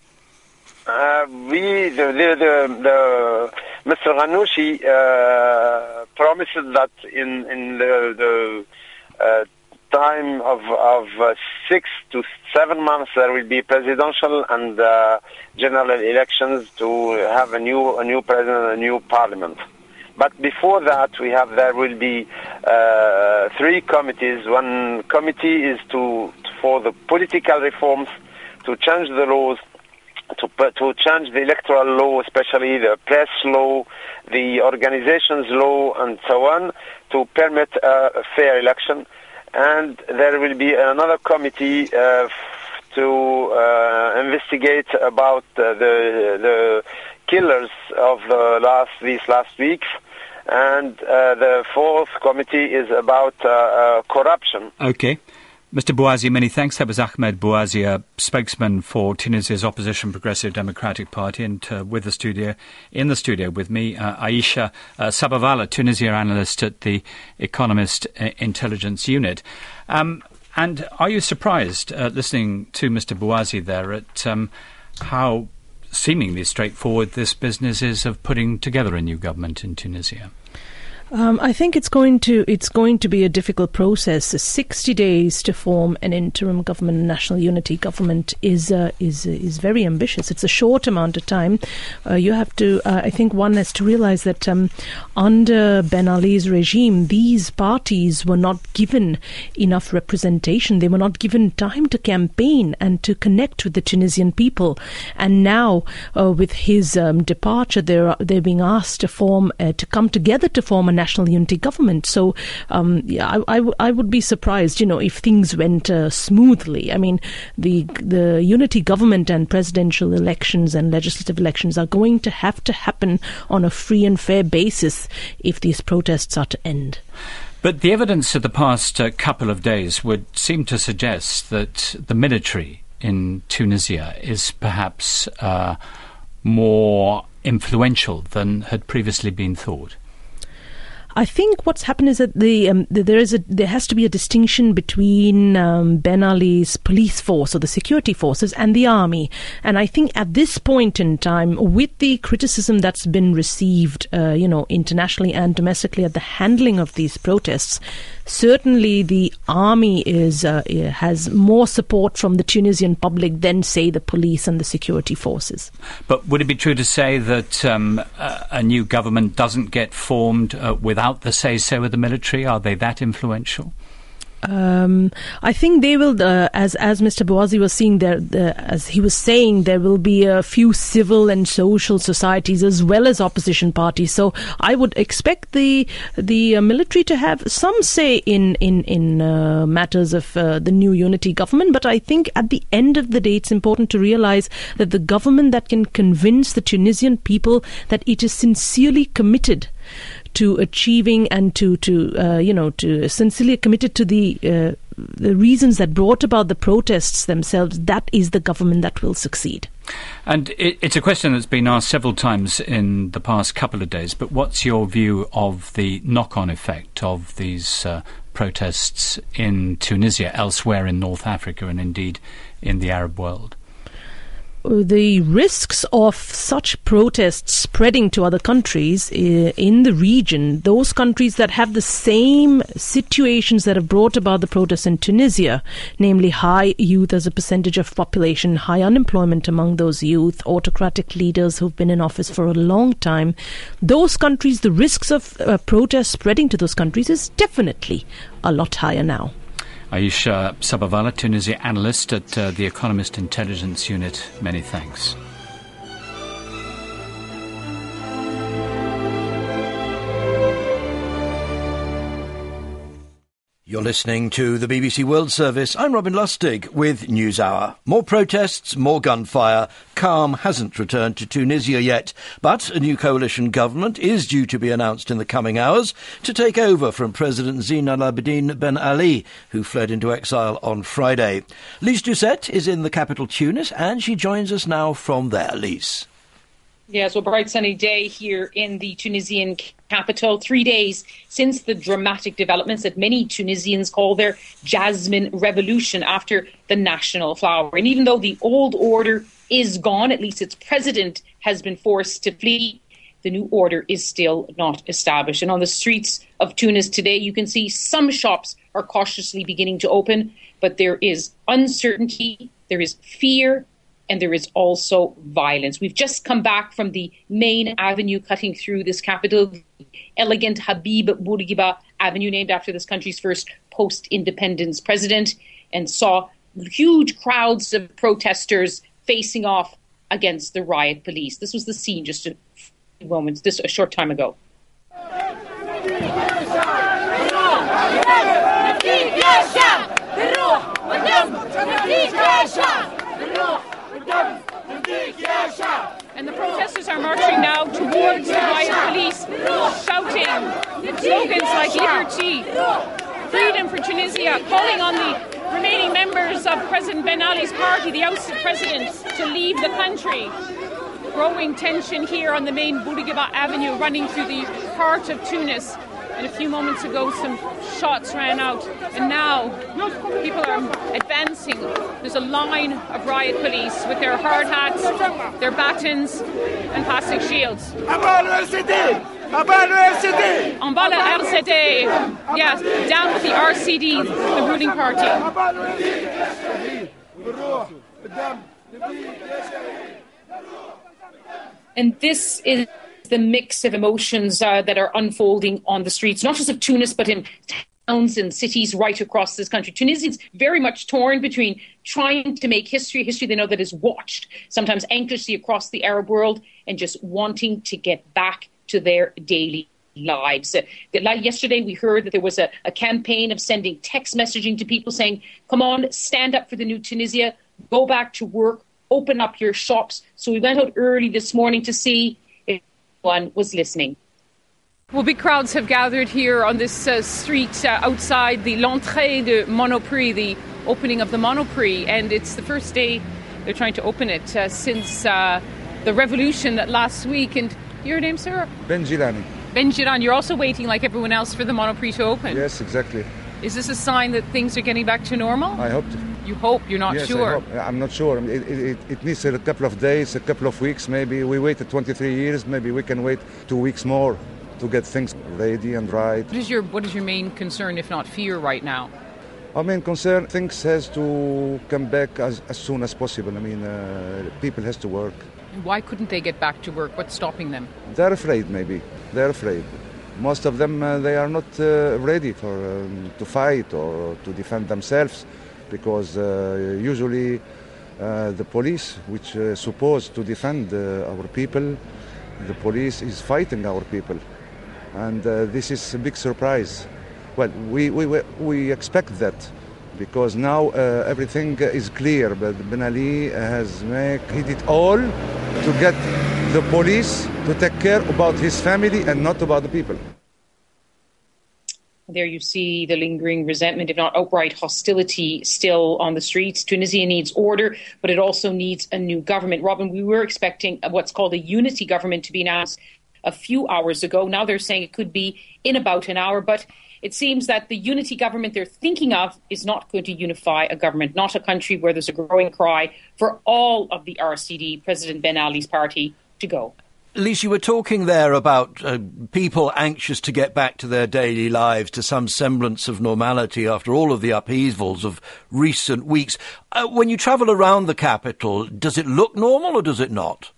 Mr. Ghannouchi promised that in the time of 6 to 7 months there will be presidential and general elections to have a new president, a new parliament. But before that, there will be 3 committees. One committee is for the political reforms, to change the laws, to change the electoral law, especially the press law, the organizations law, and so on, to permit a fair election. And there will be another committee to investigate about the killers of these last weeks. And the 4th committee is about corruption. Okay. Mr. Bouazi, many thanks. That was Ahmed Bouazi, a spokesman for Tunisia's opposition Progressive Democratic Party, and in the studio with me, Aisha Sabavala, Tunisia analyst at the Economist Intelligence Unit. And are you surprised, listening to Mr. Bouazi there, at how seemingly straightforward this business is of putting together a new government in Tunisia? I think it's going to be a difficult process. 60 days to form an interim government, national unity government, is very ambitious. It's a short amount of time. You have to. I think one has to realize that under Ben Ali's regime, these parties were not given enough representation. They were not given time to campaign and to connect with the Tunisian people. And now, with his departure, they're being asked to come together to form a national unity government. So I would be surprised, if things went smoothly. I mean, the unity government and presidential elections and legislative elections are going to have to happen on a free and fair basis if these protests are to end. But the evidence of the past couple of days would seem to suggest that the military in Tunisia is perhaps more influential than had previously been thought. I think what's happened is that there has to be a distinction between Ben Ali's police force or the security forces and the army. And I think at this point in time, with the criticism that's been received, internationally and domestically at the handling of these protests, certainly the army has more support from the Tunisian public than, say, the police and the security forces. But would it be true to say that a new government doesn't get formed without the say-so of the military? Are they that influential? I think they will, as Mr. Bouazi was saying, as he was saying, there will be a few civil and social societies as well as opposition parties. So I would expect the military to have some say in matters of the new unity government. But I think at the end of the day, it's important to realize that the government that can convince the Tunisian people that it is sincerely committed to achieving and to sincerely committed to the reasons that brought about the protests themselves, that is the government that will succeed. And it's a question that's been asked several times in the past couple of days, but what's your view of the knock-on effect of these protests in Tunisia, elsewhere in North Africa and indeed in the Arab world? The risks of such protests spreading to other countries in the region, those countries that have the same situations that have brought about the protests in Tunisia, namely high youth as a percentage of population, high unemployment among those youth, autocratic leaders who've been in office for a long time, those countries, the risks of protests spreading to those countries is definitely a lot higher now. Aisha Sabavala, Tunisia analyst at The Economist Intelligence Unit. Many thanks. You're listening to the BBC World Service. I'm Robin Lustig with NewsHour. More protests, more gunfire. Calm hasn't returned to Tunisia yet, but a new coalition government is due to be announced in the coming hours to take over from President Zine Al Abidine Ben Ali, who fled into exile on Friday. Lise Doucet is in the capital Tunis, and she joins us now from there. Lise. Yes, well, bright sunny day here in the Tunisian capital. 3 days since the dramatic developments that many Tunisians call their Jasmine Revolution after the national flower. And even though the old order is gone, at least its president has been forced to flee, the new order is still not established. And on the streets of Tunis today, you can see some shops are cautiously beginning to open, but there is uncertainty, there is fear, and there is also violence. We've just come back from the main avenue cutting through this capital, the elegant Habib Bourguiba Avenue, named after this country's first post-independence president, and saw huge crowds of protesters facing off against the riot police. This was the scene just a short time ago. And the protesters are marching now towards the riot police, shouting slogans like liberty, freedom for Tunisia, calling on the remaining members of President Ben Ali's party, the ousted president, to leave the country. Growing tension here on the main Bourguiba Avenue running through the heart of Tunis. And a few moments ago, some shots ran out. And now people are advancing. There's a line of riot police with their hard hats, their batons, and plastic shields. Ambala RCD. Yes, down with the RCD, the ruling party. And this is the mix of emotions that are unfolding on the streets, not just of Tunis, but in towns and cities right across this country. Tunisians very much torn between trying to make history they know that is watched, sometimes anxiously across the Arab world, and just wanting to get back to their daily lives. Yesterday, we heard that there was a campaign of sending text messaging to people saying, come on, stand up for the new Tunisia, go back to work, open up your shops. So we went out early this morning to see if anyone was listening. Well, big crowds have gathered here on this street outside the L'Entrée de Monoprix, the opening of the Monoprix, and it's the first day they're trying to open it since the revolution that last week. And your name, sir? Ben Gilani. Benjiran, you're also waiting, like everyone else, for the Monoprix to open. Yes, exactly. Is this a sign that things are getting back to normal? I hope. You hope? You're not sure? I hope. I'm not sure. It needs a couple of days, a couple of weeks. Maybe we waited 23 years. Maybe we can wait 2 weeks more to get things ready and right. What is your main concern, if not fear, right now? Our main concern, things has to come back as soon as possible. People has to work. Why couldn't they get back to work? What's stopping them? They're afraid, maybe. They're afraid. Most of them, they are not ready to fight or to defend themselves, because usually the police, which is supposed to defend our people, the police is fighting our people. And this is a big surprise. Well, we expect that, because now everything is clear. But Ben Ali he did all to get the police to take care about his family and not about the people. There you see the lingering resentment, if not outright hostility, still on the streets. Tunisia needs order, but it also needs a new government. Robin, we were expecting what's called a unity government to be announced a few hours ago. Now they're saying it could be in about an hour, but it seems that the unity government they're thinking of is not going to unify a government, not a country where there's a growing cry for all of the RCD, President Ben Ali's party, to go. Lise, you were talking there about people anxious to get back to their daily lives, to some semblance of normality after all of the upheavals of recent weeks. When you travel around the capital, does it look normal or does it not?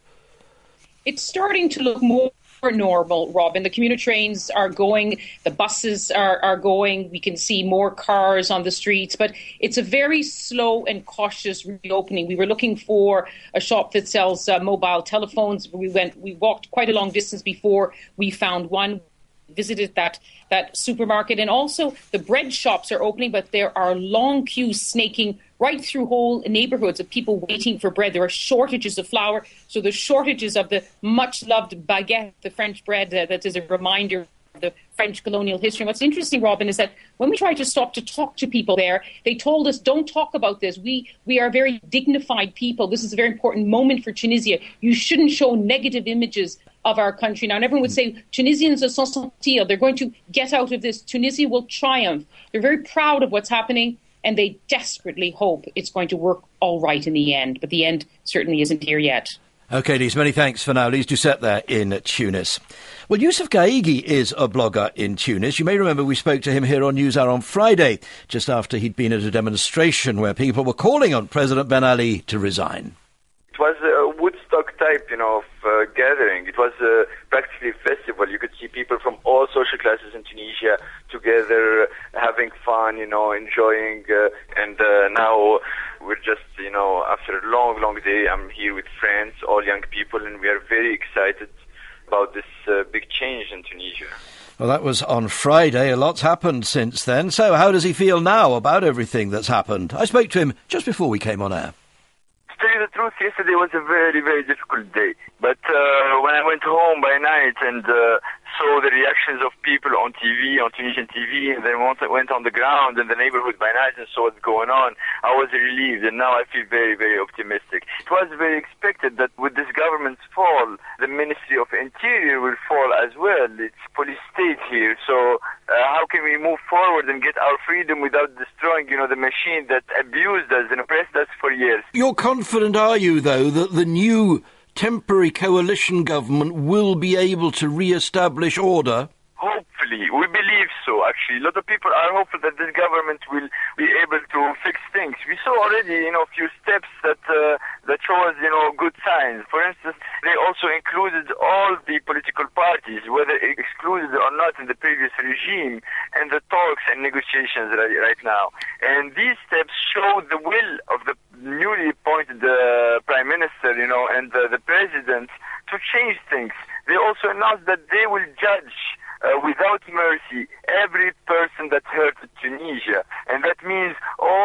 It's starting to look more normal, Robin. The commuter trains are going, the buses are going, we can see more cars on the streets, but it's a very slow and cautious reopening. We were looking for a shop that sells mobile telephones. We walked quite a long distance before we found one. Visited that supermarket, and also the bread shops are opening, but there are long queues snaking right through whole neighbourhoods of people waiting for bread. There are shortages of flour, so there's shortages of the much-loved baguette, the French bread that is a reminder of the French colonial history. And what's interesting, Robin, is that when we tried to stop to talk to people there, they told us, don't talk about this. We are very dignified people. This is a very important moment for Tunisia. You shouldn't show negative images of our country now. And everyone would say, Tunisians are sans sortir. They're going to get out of this. Tunisia will triumph. They're very proud of what's happening, and they desperately hope it's going to work all right in the end. But the end certainly isn't here yet. OK, Lise, many thanks for now. Lise Doucet there in Tunis. Well, Youssef Ghaigi is a blogger in Tunis. You may remember we spoke to him here on NewsHour on Friday, just after he'd been at a demonstration where people were calling on President Ben Ali to resign. It was a Woodstock type, of gathering. It was practically a festival. You could see people from all social classes in Tunisia together, having fun, enjoying. And now we're just, after a long, long day, I'm here with friends, all young people, and we are very excited about this big change in Tunisia. Well, that was on Friday. A lot's happened since then. So how does he feel now about everything that's happened? I spoke to him just before we came on air. To tell you the truth, yesterday was a very, very difficult day. But when I went home by night and saw the reactions of people on TV, on Tunisian TV, and then went on the ground in the neighborhood by night and saw what's going on, I was relieved, and now I feel very, very optimistic. It was very expected that with this government's fall, the Ministry of Interior will fall as well. It's police state here, so how can we move forward and get our freedom without destroying, the machine that abused us and oppressed us for years? You're confident, are you, though, that the new temporary coalition government will be able to re-establish order? Hopefully. We believe so, actually. A lot of people are hopeful that this government will be able to fix things. We saw already, a few steps that show us, good signs. For instance, they also included all the political parties, whether excluded or not in the previous regime, in the talks and negotiations right now. And these steps show the will of the newly appointed Prime Minister, and the President to change things. They also announced that they will judge without mercy every person that hurt Tunisia. And that means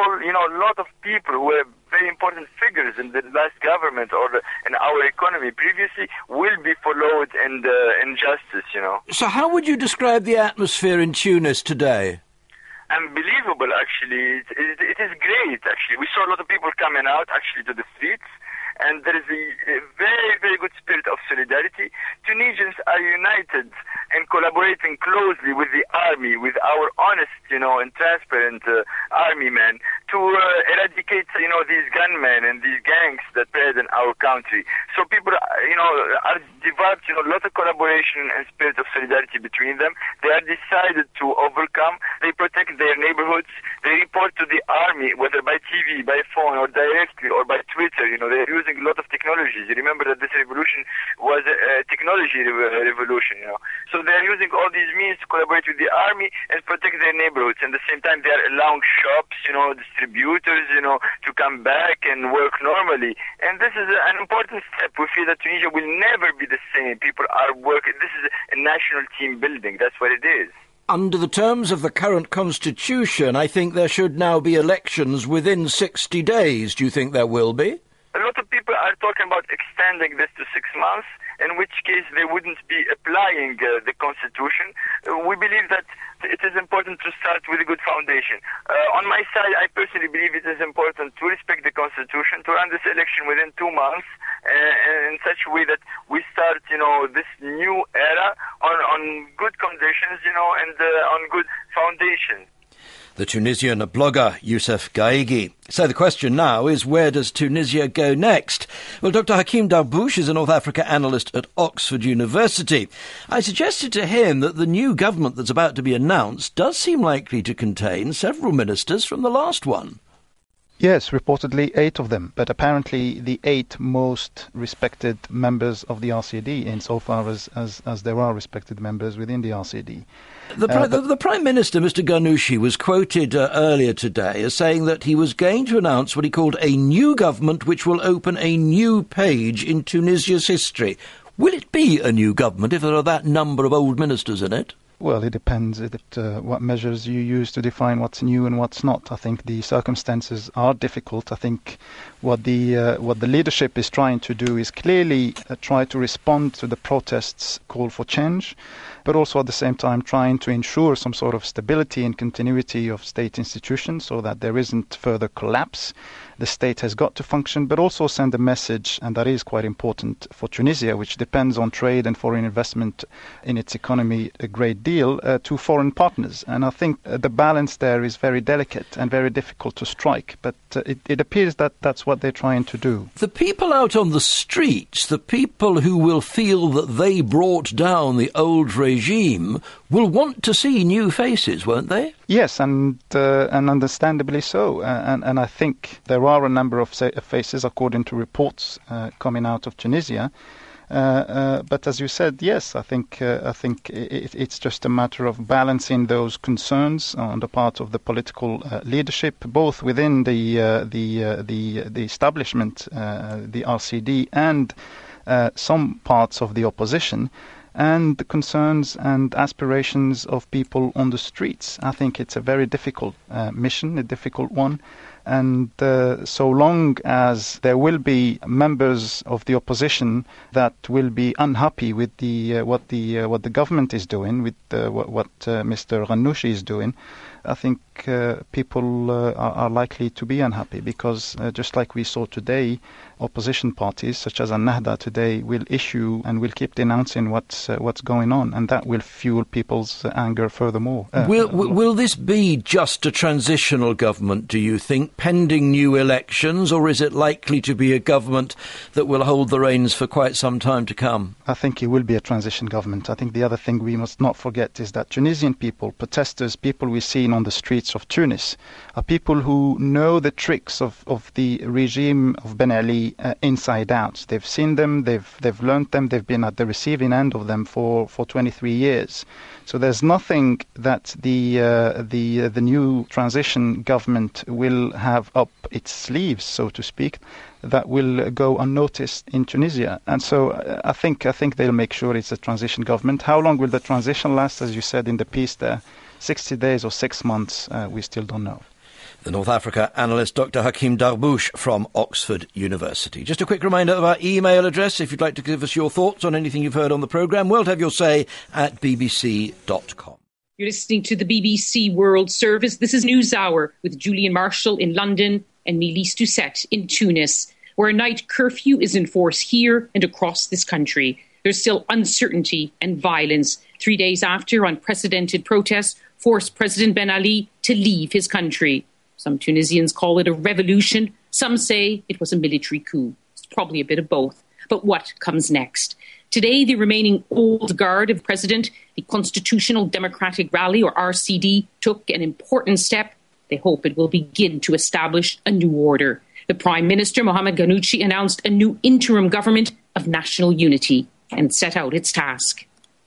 a lot of people who were very important figures in the last government or in our economy previously will be followed in justice, So how would you describe the atmosphere in Tunis today? Unbelievable, actually. It is great, actually. We saw a lot of people coming out, actually, to the streets. and there is a very, very good spirit of solidarity. Tunisians are united and collaborating closely with the army, with our honest, and transparent army men to eradicate, these gunmen and these gangs that threaten our country. So people, are developed, a lot of collaboration and spirit of solidarity between them. They are decided to overcome. They protect their neighborhoods. They report to the army, whether by TV, by phone, or directly, or by Twitter. They're using a lot of technologies. You remember that this revolution was a technology revolution, So they're using all these means to collaborate with the army and protect their neighborhoods. And at the same time, they are allowing shops, distributors, to come back and work normally. And this is an important step. We feel that Tunisia will never be the same. People are working. This is a national team building. That's what it is. Under the terms of the current constitution, I think there should now be elections within 60 days. Do you think there will be? A lot of people are talking about extending this to 6 months, in which case they wouldn't be applying the Constitution. We believe that it is important to start with a good foundation. On my side, I personally believe it is important to respect the Constitution, to run this election within 2 months, in such a way that we start, this new era on good conditions, and on good foundation. The Tunisian blogger Youssef Gaigi. So the question now is, where does Tunisia go next? Well, Dr. Hakim Darbouch is a North Africa analyst at Oxford University. I suggested to him that the new government that's about to be announced does seem likely to contain several ministers from the last one. Yes, reportedly 8 of them, but apparently the 8 most respected members of the RCD, insofar as there are respected members within the RCD. The Prime Minister, Mr. Ghannouchi, was quoted earlier today as saying that he was going to announce what he called a new government which will open a new page in Tunisia's history. Will it be a new government if there are that number of old ministers in it? Well, it depends what measures you use to define what's new and what's not. I think the circumstances are difficult. I think what the leadership is trying to do is clearly try to respond to the protests call for change, but also at the same time trying to ensure some sort of stability and continuity of state institutions so that there isn't further collapse. The state has got to function, but also send a message, and that is quite important for Tunisia, which depends on trade and foreign investment in its economy a great deal, to foreign partners. And I think the balance there is very delicate and very difficult to strike, but it appears that that's what they're trying to do. The people out on the streets, the people who will feel that they brought down the old regime, will want to see new faces, won't they? Yes, and understandably so. And I think there are a number of faces, according to reports coming out of Tunisia. But as you said, yes, I think it's just a matter of balancing those concerns on the part of the political leadership, both within the establishment, the RCD, and some parts of the opposition, and the concerns and aspirations of people on the streets. I think it's a very difficult mission, a difficult one. And so long as there will be members of the opposition that will be unhappy with what the government is doing, with what Mr. Ghannouchi is doing, I think people are likely to be unhappy, because just like we saw today, opposition parties such as Ennahda today will issue and will keep denouncing what's going on, and that will fuel people's anger furthermore. Will this be just a transitional government, do you think, pending new elections, or is it likely to be a government that will hold the reins for quite some time to come? I think it will be a transition government. I think the other thing we must not forget is that Tunisian people, protesters, people we've seen on the streets of Tunis, are people who know the tricks of the regime of Ben Ali inside out. They've seen them, they've learned them, they've been at the receiving end of them for 23 years. So there's nothing that the new transition government will have up its sleeves, so to speak, that will go unnoticed in Tunisia. And so I think they'll make sure it's a transition government. How long will the transition last, as you said in the piece there? 60 days or 6 months, we still don't know. The North Africa analyst Dr. Hakim Darbouch from Oxford University. Just a quick reminder of our email address if you'd like to give us your thoughts on anything you've heard on the programme. Well, have your say at bbc.com. You're listening to the BBC World Service. This is NewsHour with Julian Marshall in London and Melis Doucet in Tunis. where a night curfew is enforced here and across this country. There's still uncertainty and violence 3 days after unprecedented protests forced President Ben Ali to leave his country. Some Tunisians call it a revolution. Some say it was a military coup. It's probably a bit of both. But what comes next? Today, the remaining old guard of the president, the Constitutional Democratic Rally, or RCD, took an important step. They hope it will begin to establish a new order. The Prime Minister, Mohamed Ghannouchi, announced a new interim government of national unity and set out its task.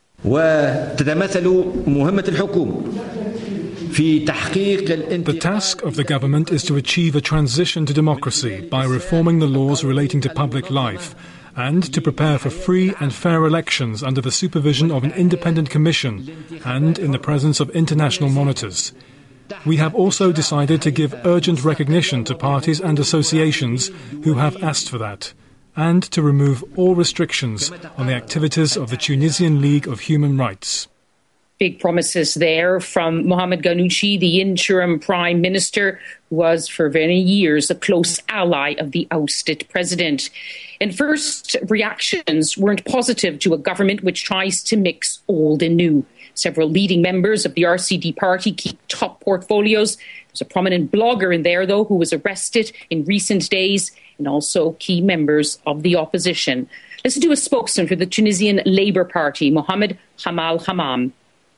The task of the government is to achieve a transition to democracy by reforming the laws relating to public life and to prepare for free and fair elections under the supervision of an independent commission and in the presence of international monitors. We have also decided to give urgent recognition to parties and associations who have asked for that, and to remove all restrictions on the activities of the Tunisian League of Human Rights. Big promises there from Mohamed Ghannouchi, the interim prime minister, who was for many years a close ally of the ousted president. And first reactions weren't positive to a government which tries to mix old and new. Several leading members of the RCD party keep top portfolios. There's a prominent blogger in there, though, who was arrested in recent days, and also key members of the opposition. Listen to a spokesman for the Tunisian Labour Party, Mohamed Hamal Hammam.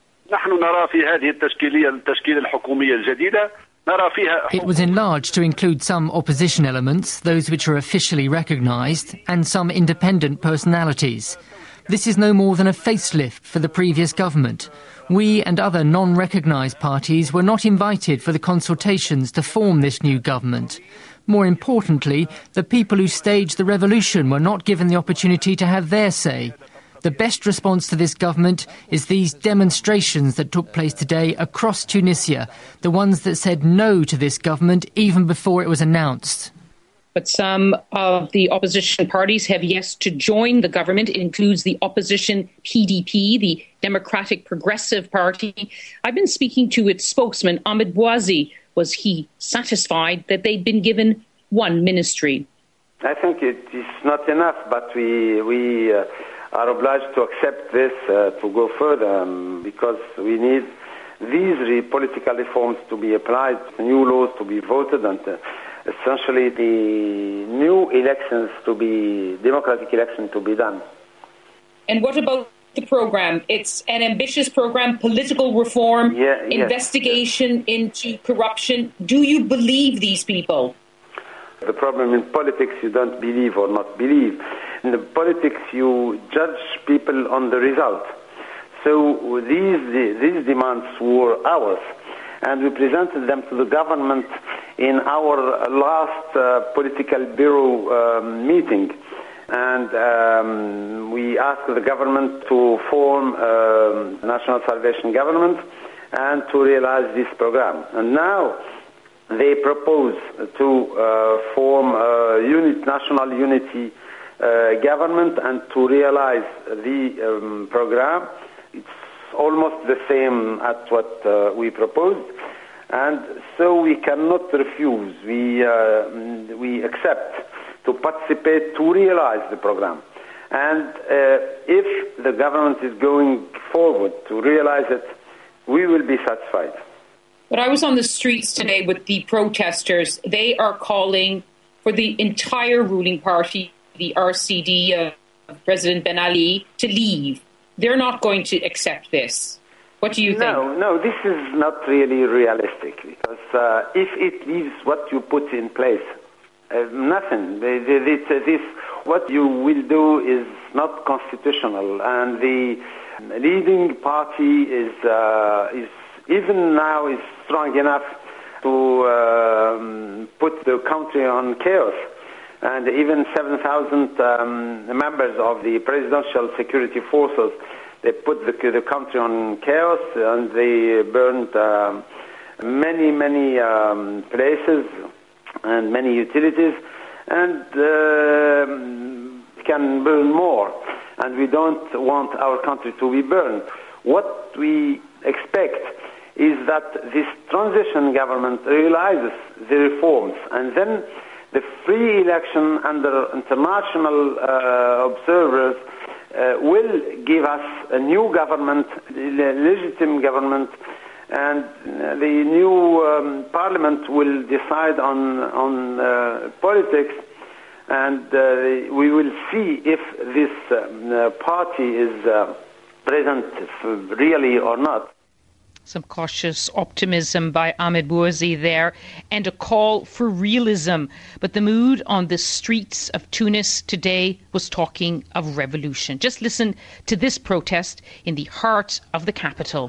It was enlarged to include some opposition elements, those which are officially recognised, and some independent personalities. This is no more than a facelift for the previous government. We and other non-recognised parties were not invited for the consultations to form this new government. More importantly, the people who staged the revolution were not given the opportunity to have their say. The best response to this government is these demonstrations that took place today across Tunisia, the ones that said no to this government even before it was announced. But some of the opposition parties have yet to join the government. It includes the opposition PDP, the Democratic Progressive Party. I've been speaking to its spokesman, Ahmed Bouazi. Was he satisfied that they'd been given one ministry? I think it is not enough, but we are obliged to accept this to go further because we need these political reforms to be applied, new laws to be voted, and essentially the new elections to be, democratic elections to be done. And what about the program? It's an ambitious program, political reform, investigation into corruption. Do you believe these people? The problem in politics, you don't believe or not believe. In the politics, you judge people on the result. So these demands were ours, and we presented them to the government in our last political bureau meeting. And we asked the government to form a national salvation government and to realize this program. And now they propose to form a national unity government and to realize the program. It's almost the same as what we proposed, and so we cannot refuse. We accept to participate to realize the program. And if the government is going forward to realize it, we will be satisfied. But I was on the streets today with the protesters. They are calling for the entire ruling party, the RCD of President Ben Ali, to leave. They're not going to accept this. What do you think? No, this is not really realistic, because if it leaves what you put in place, nothing. This what you will do is not constitutional, and the leading party is even now is strong enough to put the country on chaos. And even 7,000 members of the presidential security forces, they put the country on chaos, and they burned many places and many utilities, and can burn more. And we don't want our country to be burned. What we expect is that this transition government realizes the reforms, and then The free election under international observers will give us a new government, a legitimate government, and the new parliament will decide on politics, and we will see if this party is present really or not. Some cautious optimism by Ahmed Bouazi there, and a call for realism. But the mood on the streets of Tunis today was talking of revolution. Just listen to this protest in the heart of the capital.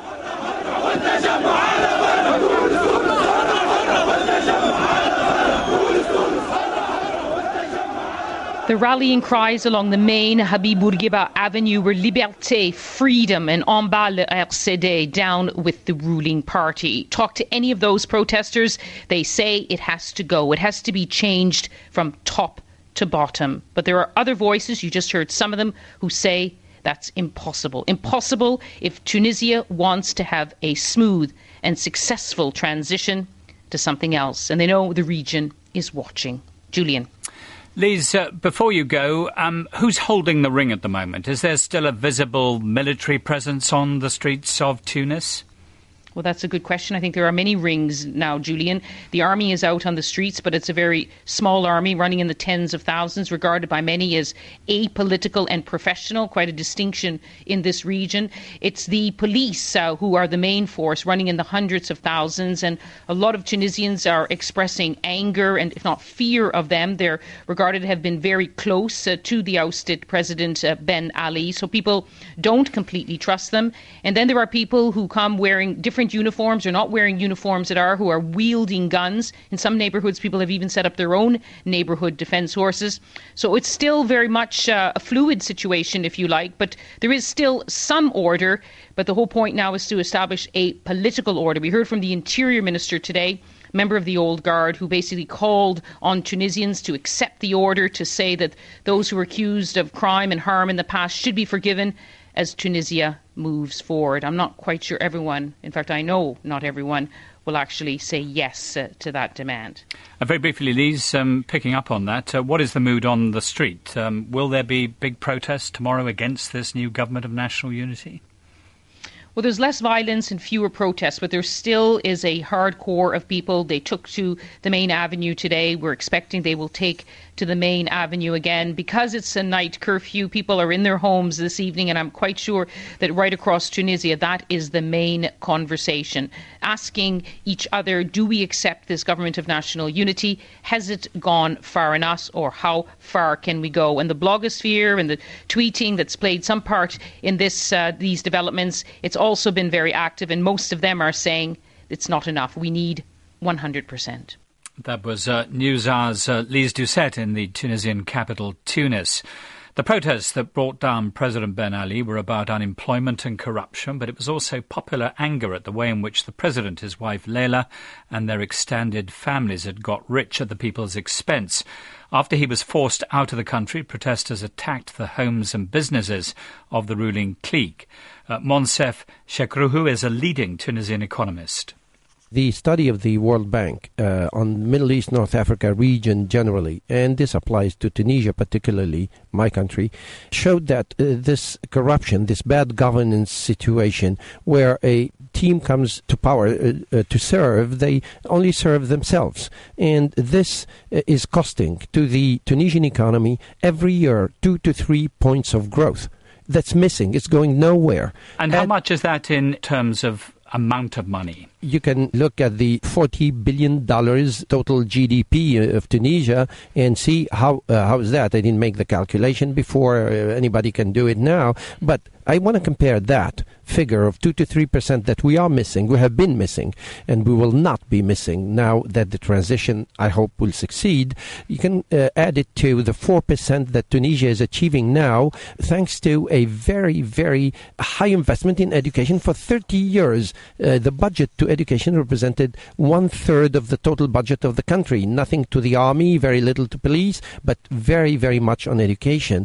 The rallying cries along the main Habib Bourguiba Avenue were Liberté, freedom, and en bas le RCD, down with the ruling party. Talk to any of those protesters, they say it has to go. It has to be changed from top to bottom. But there are other voices, you just heard some of them, who say that's impossible. Impossible if Tunisia wants to have a smooth and successful transition to something else. And they know the region is watching. Julian. Lise, before you go, who's holding the ring at the moment? Is there still a visible military presence on the streets of Tunis? Well, that's a good question. I think there are many rings now, Julian. The army is out on the streets, but it's a very small army running in the tens of thousands, regarded by many as apolitical and professional, quite a distinction in this region. It's the police who are the main force, running in the hundreds of thousands, and a lot of Tunisians are expressing anger and, if not fear of them. They're regarded to have been very close to the ousted President Ben Ali, so people don't completely trust them. And then there are people who come wearing different uniforms or not wearing uniforms at all, who are wielding guns. In some neighbourhoods, people have even set up their own neighbourhood defence forces. So it's still very much a fluid situation, if you like, but there is still some order. But the whole point now is to establish a political order. We heard from the Interior Minister today, member of the Old Guard, who basically called on Tunisians to accept the order, to say that those who were accused of crime and harm in the past should be forgiven as Tunisia moves forward. I'm not quite sure everyone, in fact I know not everyone, will actually say yes to that demand. Very briefly, Lise, picking up on that, what is the mood on the street? Will there be big protests tomorrow against this new government of national unity? Well, there's less violence and fewer protests, but there still is a hardcore of people. They took to the main avenue today. We're expecting they will take to the main avenue again. Because it's a night curfew, people are in their homes this evening, and I'm quite sure that right across Tunisia, that is the main conversation. Asking each other, do we accept this government of national unity? Has it gone far enough, or how far can we go? And the blogosphere and the tweeting that's played some part in these developments, it's also been very active, and most of them are saying it's not enough. We need 100%. That was Newshour's Lise Doucet in the Tunisian capital, Tunis. The protests that brought down President Ben Ali were about unemployment and corruption, but it was also popular anger at the way in which the president, his wife Leila, and their extended families had got rich at the people's expense. After he was forced out of the country, protesters attacked the homes and businesses of the ruling clique. Monsef Chekrouhou is a leading Tunisian economist. The study of the World Bank on the Middle East, North Africa region generally, and this applies to Tunisia particularly, my country, showed that this corruption, this bad governance situation where a team comes to power to serve, they only serve themselves. And this is costing to the Tunisian economy every year 2 to 3 points of growth. That's missing. It's going nowhere. And how much is that in terms of amount of money? You can look at the $40 billion total GDP of Tunisia and see how is that. I didn't make the calculation before. Anybody can do it now. But I want to compare that figure of 2 to 3% that we are missing, we have been missing, and we will not be missing now that the transition, I hope, will succeed. You can add it to the 4% that Tunisia is achieving now, thanks to a very, very high investment in education for 30 years. The budget to to education represented 1/3 of the total budget of the country. Nothing to the army, very little to police, but very, very much on education.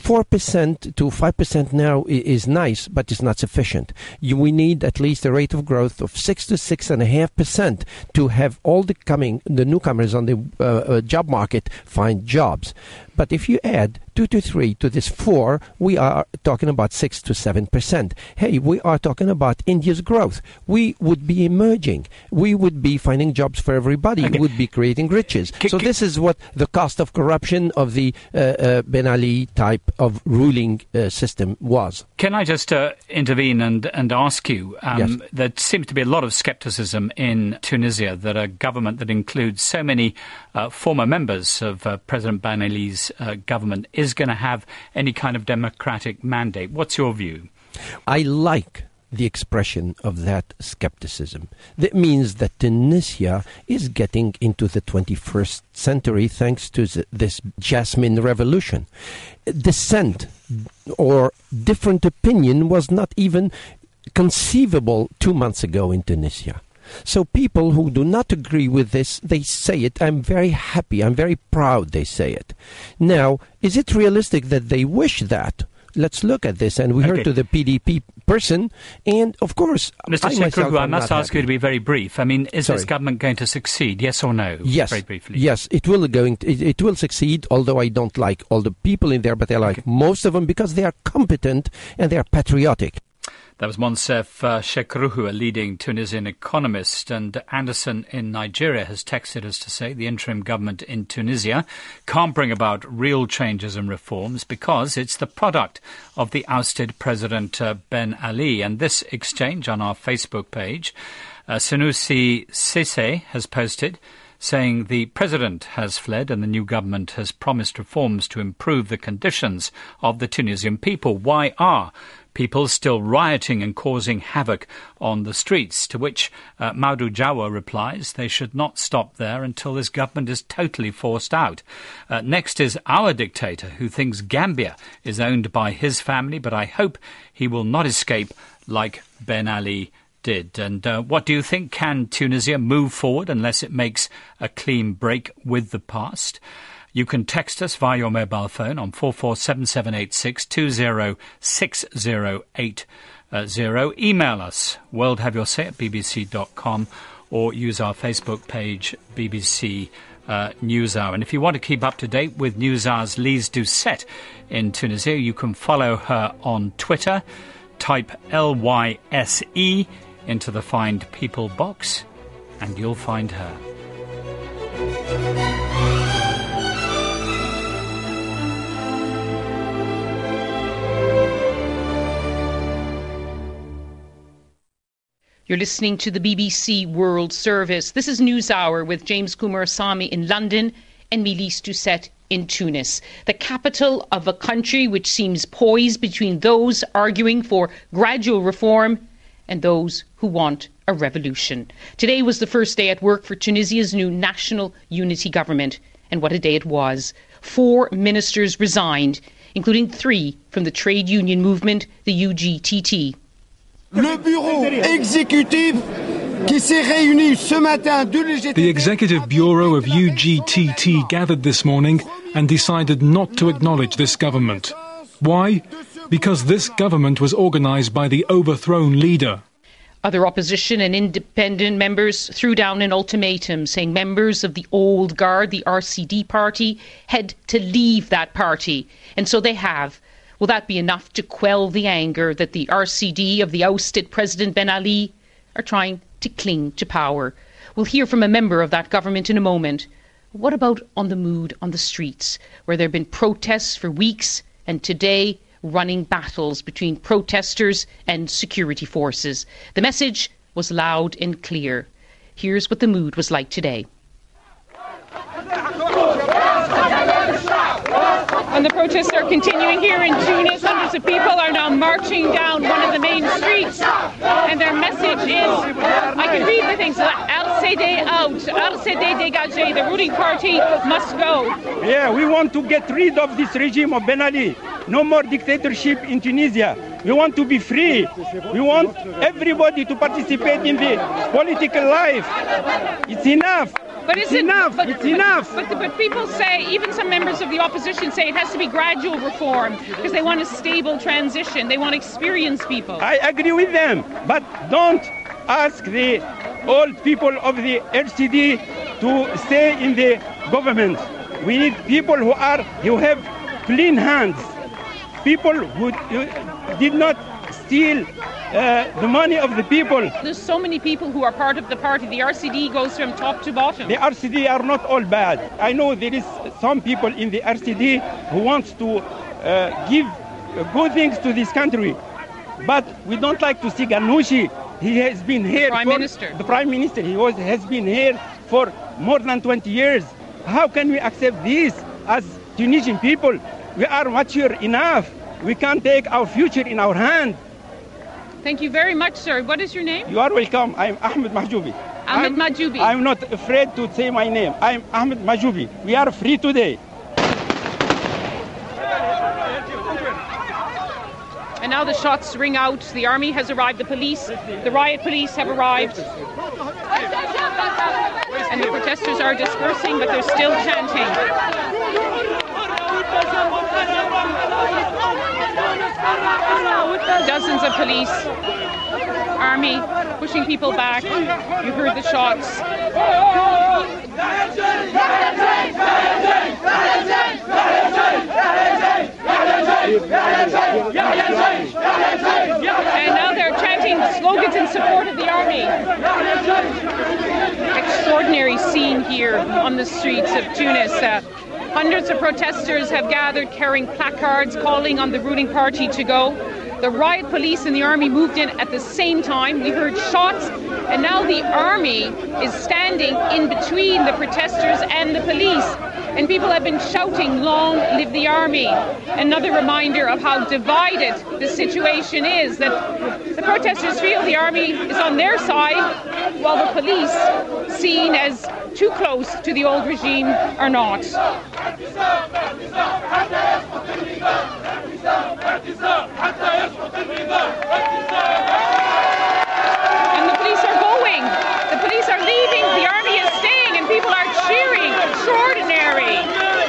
4% to 5% now is nice, but it's not sufficient. We need at least a rate of growth of 6 to 6.5% to have all the newcomers on the job market find jobs. But if you add 2 to 3 to this 4, we are talking about 6 to 7%. Hey, we are talking about India's growth. We would be emerging. We would be finding jobs for everybody. Okay. We would be creating riches. So this is what the cost of corruption of the Ben Ali type of ruling system was. Can I just intervene and ask you, yes. There seems to be a lot of skepticism in Tunisia that a government that includes so many former members of President Ben Ali's government is going to have any kind of democratic mandate. What's your view? I like the expression of that skepticism. That means that Tunisia is getting into the 21st century thanks to this Jasmine revolution. Dissent or different opinion was not even conceivable 2 months ago in Tunisia. So people who do not agree with this, they say it. I'm very happy. I'm very proud they say it. Now, is it realistic that they wish that? Let's look at this. And we heard to the PDP person. And, of course, Mr. Shekrougou, I must ask you to be very brief. I mean, is this government going to succeed, yes or no? Yes. Very briefly. Yes, it will succeed, although I don't like all the people in there, but I like most of them because they are competent and they are patriotic. That was Monsef Shekrougou, a leading Tunisian economist. And Anderson in Nigeria has texted us to say the interim government in Tunisia can't bring about real changes and reforms because it's the product of the ousted President Ben Ali. And this exchange on our Facebook page, Sanusi Sise has posted, saying the president has fled and the new government has promised reforms to improve the conditions of the Tunisian people. Why are people still rioting and causing havoc on the streets? To which Maudou Jawa replies, they should not stop there until this government is totally forced out. Next is our dictator, who thinks Gambia is owned by his family, but I hope he will not escape like Ben Ali did. And what do you think? Can Tunisia move forward unless it makes a clean break with the past? You can text us via your mobile phone on 447786 2060880. Email us, worldhaveyourSay@bbc.com, or use our Facebook page, BBC NewsHour. And if you want to keep up to date with NewsHour's Lise Doucet in Tunisia, you can follow her on Twitter. Type LYSE into the Find People box, and you'll find her. You're listening to the BBC World Service. This is NewsHour with James Kumarasamy in London and Lise Doucet in Tunis, the capital of a country which seems poised between those arguing for gradual reform and those who want a revolution. Today was the first day at work for Tunisia's new National Unity Government, and what a day it was. 4 ministers resigned, including 3 from the trade union movement, the UGTT. Le bureau exécutif qui s'est réuni ce matin de l'UGTT. The Executive Bureau of UGTT gathered this morning and decided not to acknowledge this government. Why? Because this government was organised by the overthrown leader. Other opposition and independent members threw down an ultimatum saying members of the old guard, the RCD party, had to leave that party. And so they have. Will that be enough to quell the anger that the RCD of the ousted President Ben Ali are trying to cling to power? We'll hear from a member of that government in a moment. What about on the mood on the streets, where there have been protests for weeks and today running battles between protesters and security forces? The message was loud and clear. Here's what the mood was like today. And the protests are continuing here in Tunis. Hundreds of people are now marching down one of the main streets. And their message is, I can read the things, RCD out, RCD dégagé, the ruling party must go. Yeah, we want to get rid of this regime of Ben Ali. no more dictatorship in Tunisia. We want to be free. We want everybody to participate in the political life. It's enough. But it's enough. It's enough. But people say, even some members of the opposition say it has to be gradual reform because they want a stable transition. They want experienced people. I agree with them, but don't ask the old people of the RCD to stay in the government. We need people who have clean hands, people who did not steal the money of the people. There's so many people who are part of the party. The RCD goes from top to bottom. The RCD are not all bad. I know there is some people in the RCD who wants to give good things to this country. But we don't like to see Ghannouchi. He has been here. The Prime Minister. He has been here for more than 20 years. How can we accept this as Tunisian people? We are mature enough. We can't take our future in our hand. Thank you very much, sir. What is your name? You are welcome. I'm Ahmed Mahjoubi. Mahjoubi. I'm not afraid to say my name. I'm Ahmed Mahjoubi. We are free today. And now the shots ring out. The army has arrived. The riot police have arrived. And the protesters are dispersing, but they're still chanting. Dozens of police, army pushing people back. You heard the shots. And now they're chanting slogans in support of the army. Extraordinary scene here on the streets of Tunis. Hundreds of protesters have gathered carrying placards calling on the ruling party to go. The riot police and the army moved in at the same time. We heard shots, and now the army is standing in between the protesters and the police. And people have been shouting, "Long live the army." Another reminder of how divided the situation is, that the protesters feel the army is on their side, while the police, seen as too close to the old regime, are not. And the police are going. The police are leaving. The army is staying, and people are cheering. Extraordinary.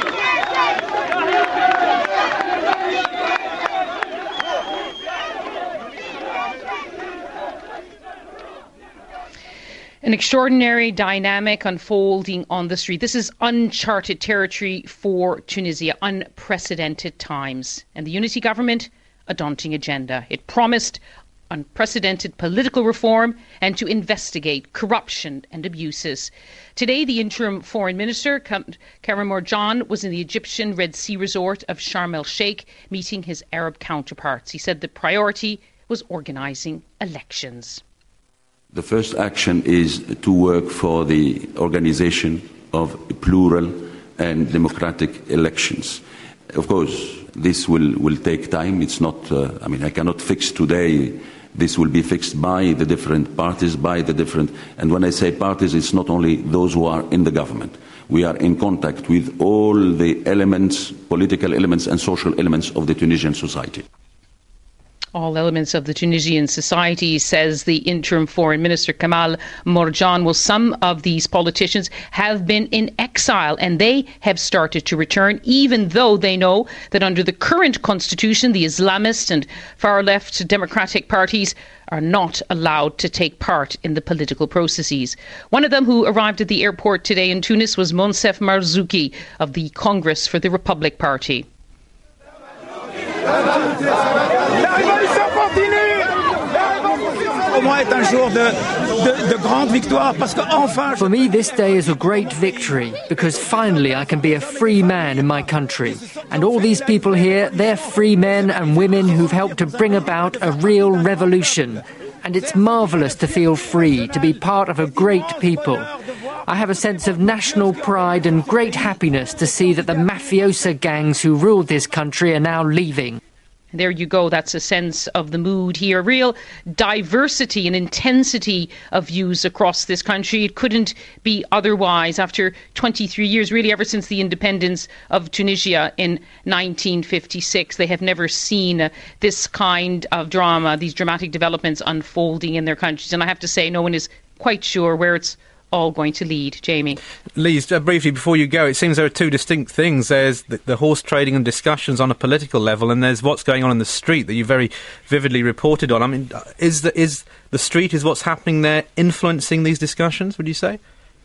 An extraordinary dynamic unfolding on the street. This is uncharted territory for Tunisia, unprecedented times. And the unity government, a daunting agenda. It promised unprecedented political reform and to investigate corruption and abuses. Today, the interim foreign minister, Karim Morjan, was in the Egyptian Red Sea resort of Sharm el-Sheikh, meeting his Arab counterparts. He said the priority was organising elections. The first action is to work for the organisation of plural and democratic elections. Of course, this will take time. It's not, I cannot fix today. This will be fixed by the different parties, and when I say parties, it's not only those who are in the government. We are in contact with all the elements, political elements and social elements of the Tunisian society. All elements of the Tunisian society, says the interim foreign minister Kamal Morjan. Well, some of these politicians have been in exile and they have started to return, even though they know that under the current constitution, the Islamist and far-left democratic parties are not allowed to take part in the political processes. One of them who arrived at the airport today in Tunis was Monsef Marzouki of the Congress for the Republic Party. For me, this day is a great victory because finally I can be a free man in my country. And all these people here, they're free men and women who've helped to bring about a real revolution. And it's marvellous to feel free, to be part of a great people. I have a sense of national pride and great happiness to see that the mafiosa gangs who ruled this country are now leaving. There you go. That's a sense of the mood here. Real diversity and intensity of views across this country. It couldn't be otherwise after 23 years, really ever since the independence of Tunisia in 1956. They have never seen this kind of drama, these dramatic developments unfolding in their countries. And I have to say, no one is quite sure where it's all going to lead. Jamie. Lise, briefly before you go, it seems there are two distinct things. There's the horse trading and discussions on a political level, and there's what's going on in the street that you very vividly reported on. I mean, is the street, is what's happening there influencing these discussions, would you say?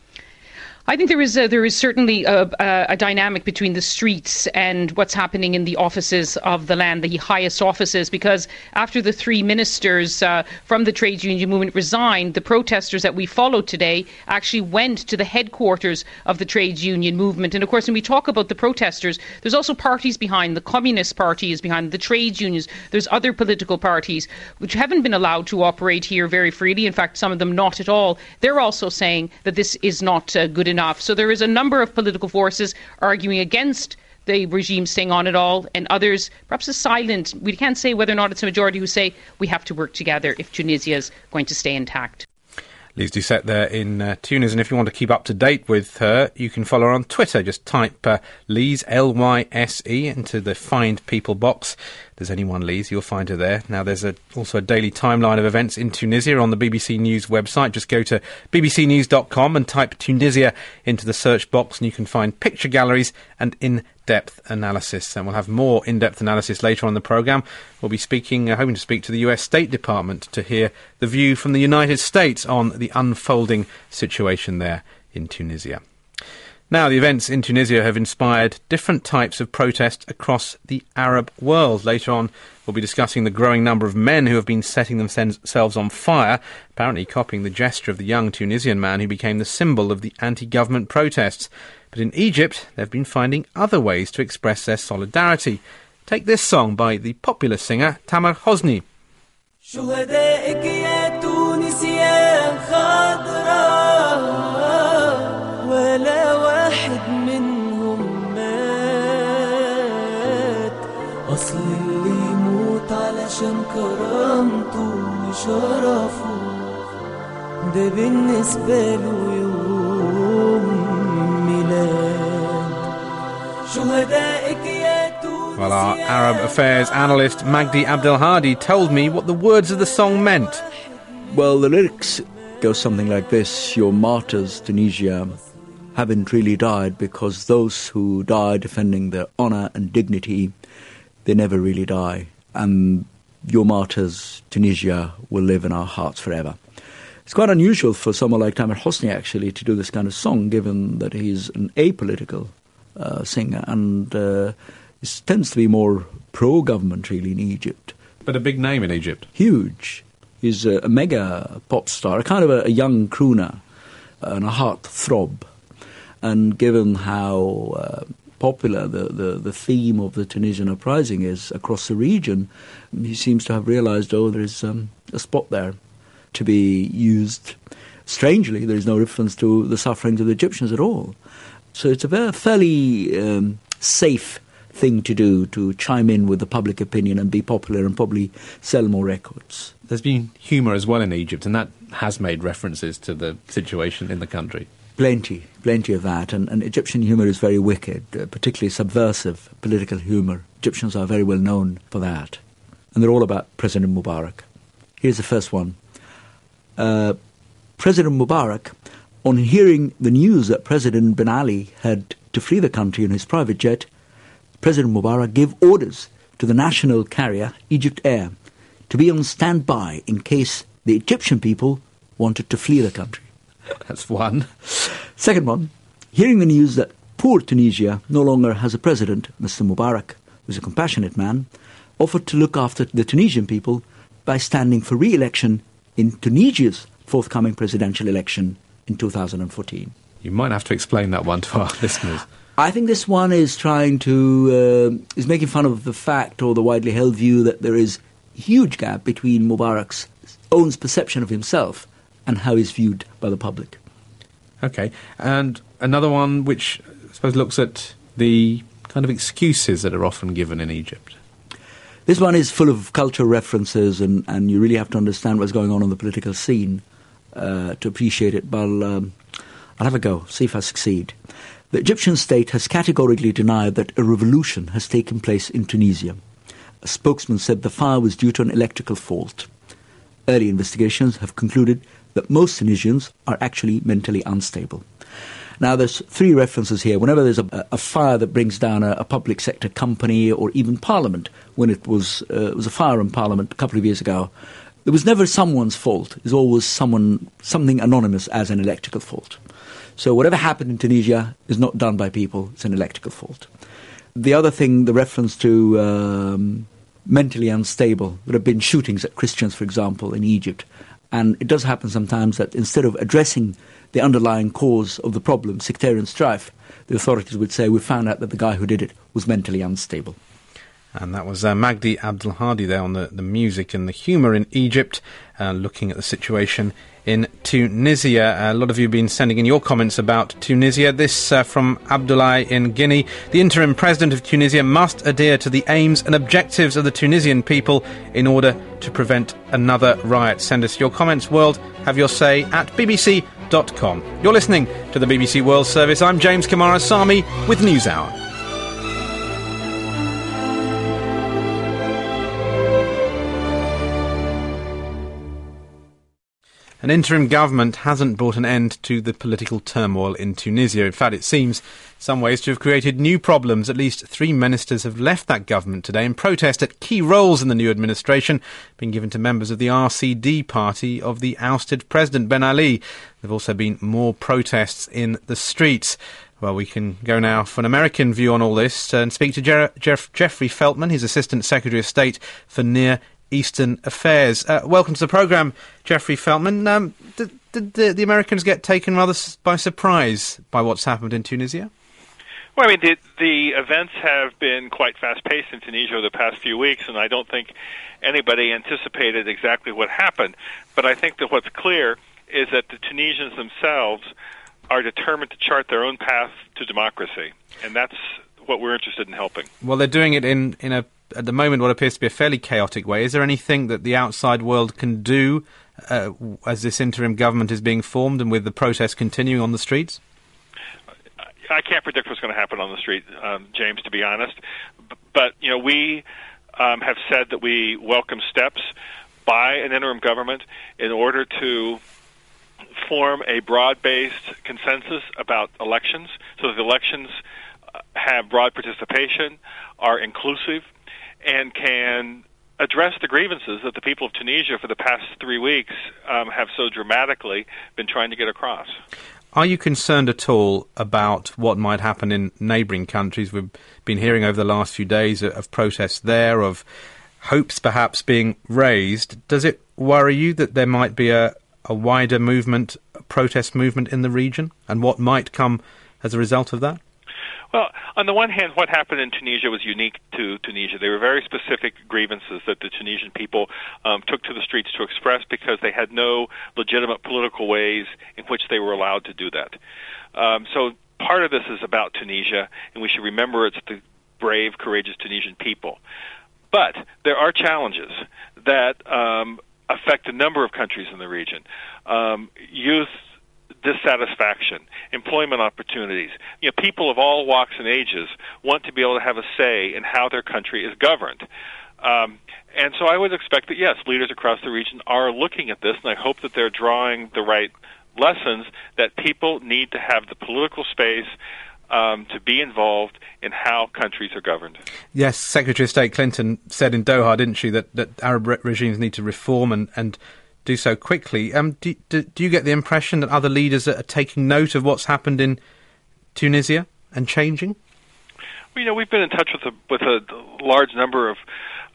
I think there is certainly a dynamic between the streets and what's happening in the offices of the land, the highest offices, because after the three ministers from the trades union movement resigned, the protesters that we followed today actually went to the headquarters of the trades union movement. And of course, when we talk about the protesters, there's also parties behind. The Communist Party is behind, the trades unions. There's other political parties which haven't been allowed to operate here very freely. In fact, some of them not at all. They're also saying that this is not good enough. So there is a number of political forces arguing against the regime staying on at all, and others, perhaps a silent, we can't say whether or not it's a majority, who say we have to work together if Tunisia is going to stay intact. Lise Doucet there in Tunis, and if you want to keep up to date with her, you can follow her on Twitter. Just type Lise, L-Y-S-E, into the Find People box. If there's anyone Lise, you'll find her there. Now, there's also a daily timeline of events in Tunisia on the BBC News website. Just go to bbcnews.com and type Tunisia into the search box, and you can find picture galleries and in-depth analysis. And we'll have more in-depth analysis later on in the programme. We'll be hoping to speak to the US State Department to hear the view from the United States on the unfolding situation there in Tunisia. Now, the events in Tunisia have inspired different types of protest across the Arab world. Later on, we'll be discussing the growing number of men who have been setting themselves on fire, apparently copying the gesture of the young Tunisian man who became the symbol of the anti-government protests. But in Egypt, they've been finding other ways to express their solidarity. Take this song by the popular singer Tamer Hosni. أصل اللي يموت علشان كرامته وشرفه ده بالنسبة له يوم ميلاد شهدائك يا تونس. Well, our Arab affairs analyst Magdi Abdelhadi told me what the words of the song meant. Well, the lyrics go something like this: your martyrs, Tunisia, haven't really died, because those who die defending their honour and dignity, they never really die. And your martyrs, Tunisia, will live in our hearts forever. It's quite unusual for someone like Tamer Hosni, actually, to do this kind of song, given that he's an apolitical singer, and he tends to be more pro-government, really, in Egypt. But a big name in Egypt. Huge. He's a mega pop star, kind of a young crooner and a heartthrob. And given how popular the theme of the Tunisian uprising is across the region, he seems to have realised, there is a spot there to be used. Strangely, there is no reference to the sufferings of the Egyptians at all. So it's a fairly safe thing to do, to chime in with the public opinion and be popular and probably sell more records. There's been humour as well in Egypt, and that has made references to the situation in the country. Plenty of that, and Egyptian humour is very wicked, particularly subversive political humour. Egyptians are very well known for that, and they're all about President Mubarak. Here's the first one. President Mubarak, on hearing the news that President Ben Ali had to flee the country in his private jet, President Mubarak gave orders to the national carrier, Egypt Air, to be on standby in case the Egyptian people wanted to flee the country. That's one. Second one, hearing the news that poor Tunisia no longer has a president, Mr. Mubarak, who's a compassionate man, offered to look after the Tunisian people by standing for re-election in Tunisia's forthcoming presidential election in 2014. You might have to explain that one to our listeners. I think this one is is making fun of the fact, or the widely held view, that there is a huge gap between Mubarak's own perception of himself and how he's viewed by the public. Okay, and another one which I suppose looks at the kind of excuses that are often given in Egypt. This one is full of cultural references, and you really have to understand what's going on the political scene to appreciate it. But I'll have a go, see if I succeed. The Egyptian state has categorically denied that a revolution has taken place in Tunisia. A spokesman said the fire was due to an electrical fault. Early investigations have concluded that most Tunisians are actually mentally unstable. Now, there's three references here. Whenever there's a fire that brings down a public sector company or even Parliament, when it was a fire in Parliament a couple of years ago, there was never someone's fault. There's always something anonymous as an electrical fault. So whatever happened in Tunisia is not done by people. It's an electrical fault. The other thing, the reference to mentally unstable. There have been shootings at Christians, for example, in Egypt. And it does happen sometimes that instead of addressing the underlying cause of the problem, sectarian strife, the authorities would say, we found out that the guy who did it was mentally unstable. And that was Magdi Abdelhadi there on the music and the humour in Egypt, looking at the situation in Tunisia. A lot of you have been sending in your comments about Tunisia. This from Abdoulaye in Guinea. The interim president of Tunisia must adhere to the aims and objectives of the Tunisian people in order to prevent another riot. Send us your comments, world. Have your say at bbc.com. You're listening to the BBC World Service. I'm James Kamara Sami with NewsHour. An interim government hasn't brought an end to the political turmoil in Tunisia. In fact, it seems, in some ways, to have created new problems. At least 3 ministers have left that government today in protest at key roles in the new administration being given to members of the RCD party of the ousted President Ben Ali. There have also been more protests in the streets. Well, we can go now for an American view on all this and speak to Jeffrey Feltman. He's Assistant Secretary of State for Near Eastern Affairs. Welcome to the programme, Jeffrey Feltman. Did the Americans get taken rather by surprise by what's happened in Tunisia? Well, I mean, the events have been quite fast-paced in Tunisia over the past few weeks, and I don't think anybody anticipated exactly what happened. But I think that what's clear is that the Tunisians themselves are determined to chart their own path to democracy, and that's what we're interested in helping. Well, they're doing it in at the moment, what appears to be a fairly chaotic way. Is there anything that the outside world can do as this interim government is being formed and with the protests continuing on the streets? I can't predict what's going to happen on the street, James, to be honest. But, you know, we have said that we welcome steps by an interim government in order to form a broad-based consensus about elections so that the elections have broad participation, are inclusive, and can address the grievances that the people of Tunisia for the past 3 weeks have so dramatically been trying to get across. Are you concerned at all about what might happen in neighbouring countries? We've been hearing over the last few days of protests there, of hopes perhaps being raised. Does it worry you that there might be a wider movement, a protest movement in the region, and what might come as a result of that? Well, on the one hand, what happened in Tunisia was unique to Tunisia. They were very specific grievances that the Tunisian people took to the streets to express because they had no legitimate political ways in which they were allowed to do that. So part of this is about Tunisia, and we should remember it's the brave, courageous Tunisian people. But there are challenges that affect a number of countries in the region. Youth dissatisfaction, employment opportunities. You know, people of all walks and ages want to be able to have a say in how their country is governed. And so I would expect that, yes, leaders across the region are looking at this, and I hope that they're drawing the right lessons that people need to have the political space to be involved in how countries are governed. Yes, Secretary of State Clinton said in Doha, didn't she, that Arab regimes need to reform and do so quickly. Do you get the impression that other leaders are taking note of what's happened in Tunisia and changing? Well, you know, we've been in touch with a large number of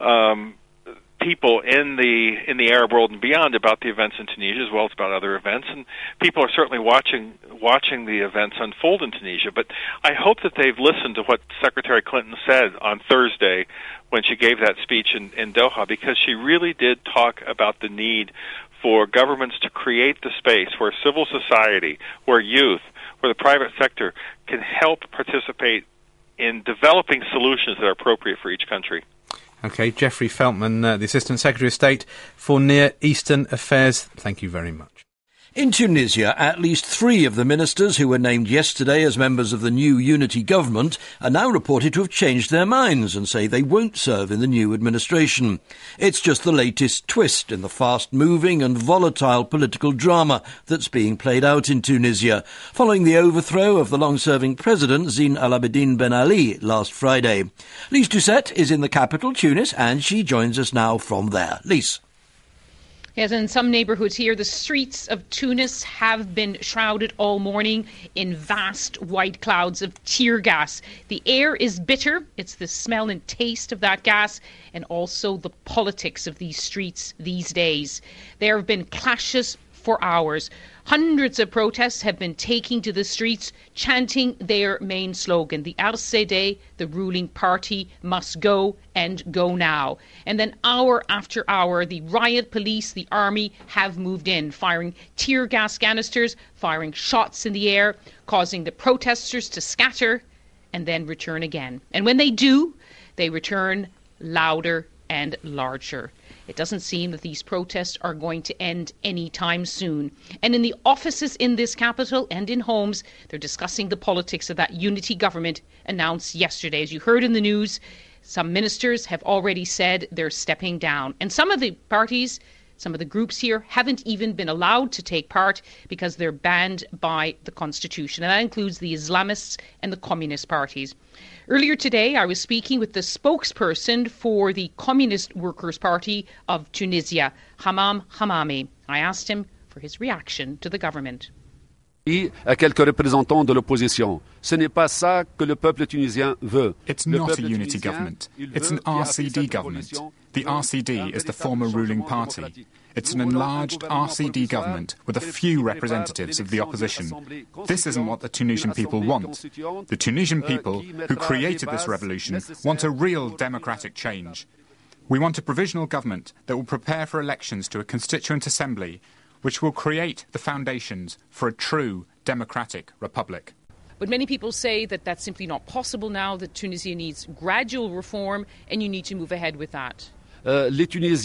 people in the Arab world and beyond about the events in Tunisia, as well as about other events, and people are certainly watching the events unfold in Tunisia. But I hope that they've listened to what Secretary Clinton said on Thursday when she gave that speech in Doha, because she really did talk about the need for governments to create the space where civil society, where youth, where the private sector can help participate in developing solutions that are appropriate for each country. OK, Jeffrey Feltman, the Assistant Secretary of State for Near Eastern Affairs. Thank you very much. In Tunisia, at least 3 of the ministers who were named yesterday as members of the new unity government are now reported to have changed their minds and say they won't serve in the new administration. It's just the latest twist in the fast-moving and volatile political drama that's being played out in Tunisia, following the overthrow of the long-serving president Zine Al Abidine Ben Ali last Friday. Lise Doucet is in the capital, Tunis, and she joins us now from there. Lise. Yes, in some neighbourhoods here, the streets of Tunis have been shrouded all morning in vast white clouds of tear gas. The air is bitter. It's the smell and taste of that gas, and also the politics of these streets these days. There have been clashes for hours. Hundreds of protests have been taking to the streets, chanting their main slogan, the RCD, the ruling party, must go and go now. And then hour after hour, the riot police, the army have moved in, firing tear gas canisters, firing shots in the air, causing the protesters to scatter and then return again. And when they do, they return louder and larger. It doesn't seem that these protests are going to end anytime soon. And in the offices in this capital and in homes, they're discussing the politics of that unity government announced yesterday. As you heard in the news, some ministers have already said they're stepping down. And some of the parties, some of the groups here haven't even been allowed to take part because they're banned by the constitution. And that includes the Islamists and the communist parties. Earlier today, I was speaking with the spokesperson for the Communist Workers' Party of Tunisia, Hamam Hamami. I asked him for his reaction to the government. À quelques représentants de l'opposition. Ce n'est pas ça que le peuple tunisien veut. It's not a unity government. It's an RCD government. The RCD is the former ruling party. It's an enlarged RCD government with a few representatives of the opposition. This isn't what the Tunisian people want. The Tunisian people who created this revolution want a real democratic change. We want a provisional government that will prepare for elections to a constituent assembly, which will create the foundations for a true democratic republic. But many people say that that's simply not possible now, that Tunisia needs gradual reform, and you need to move ahead with that. The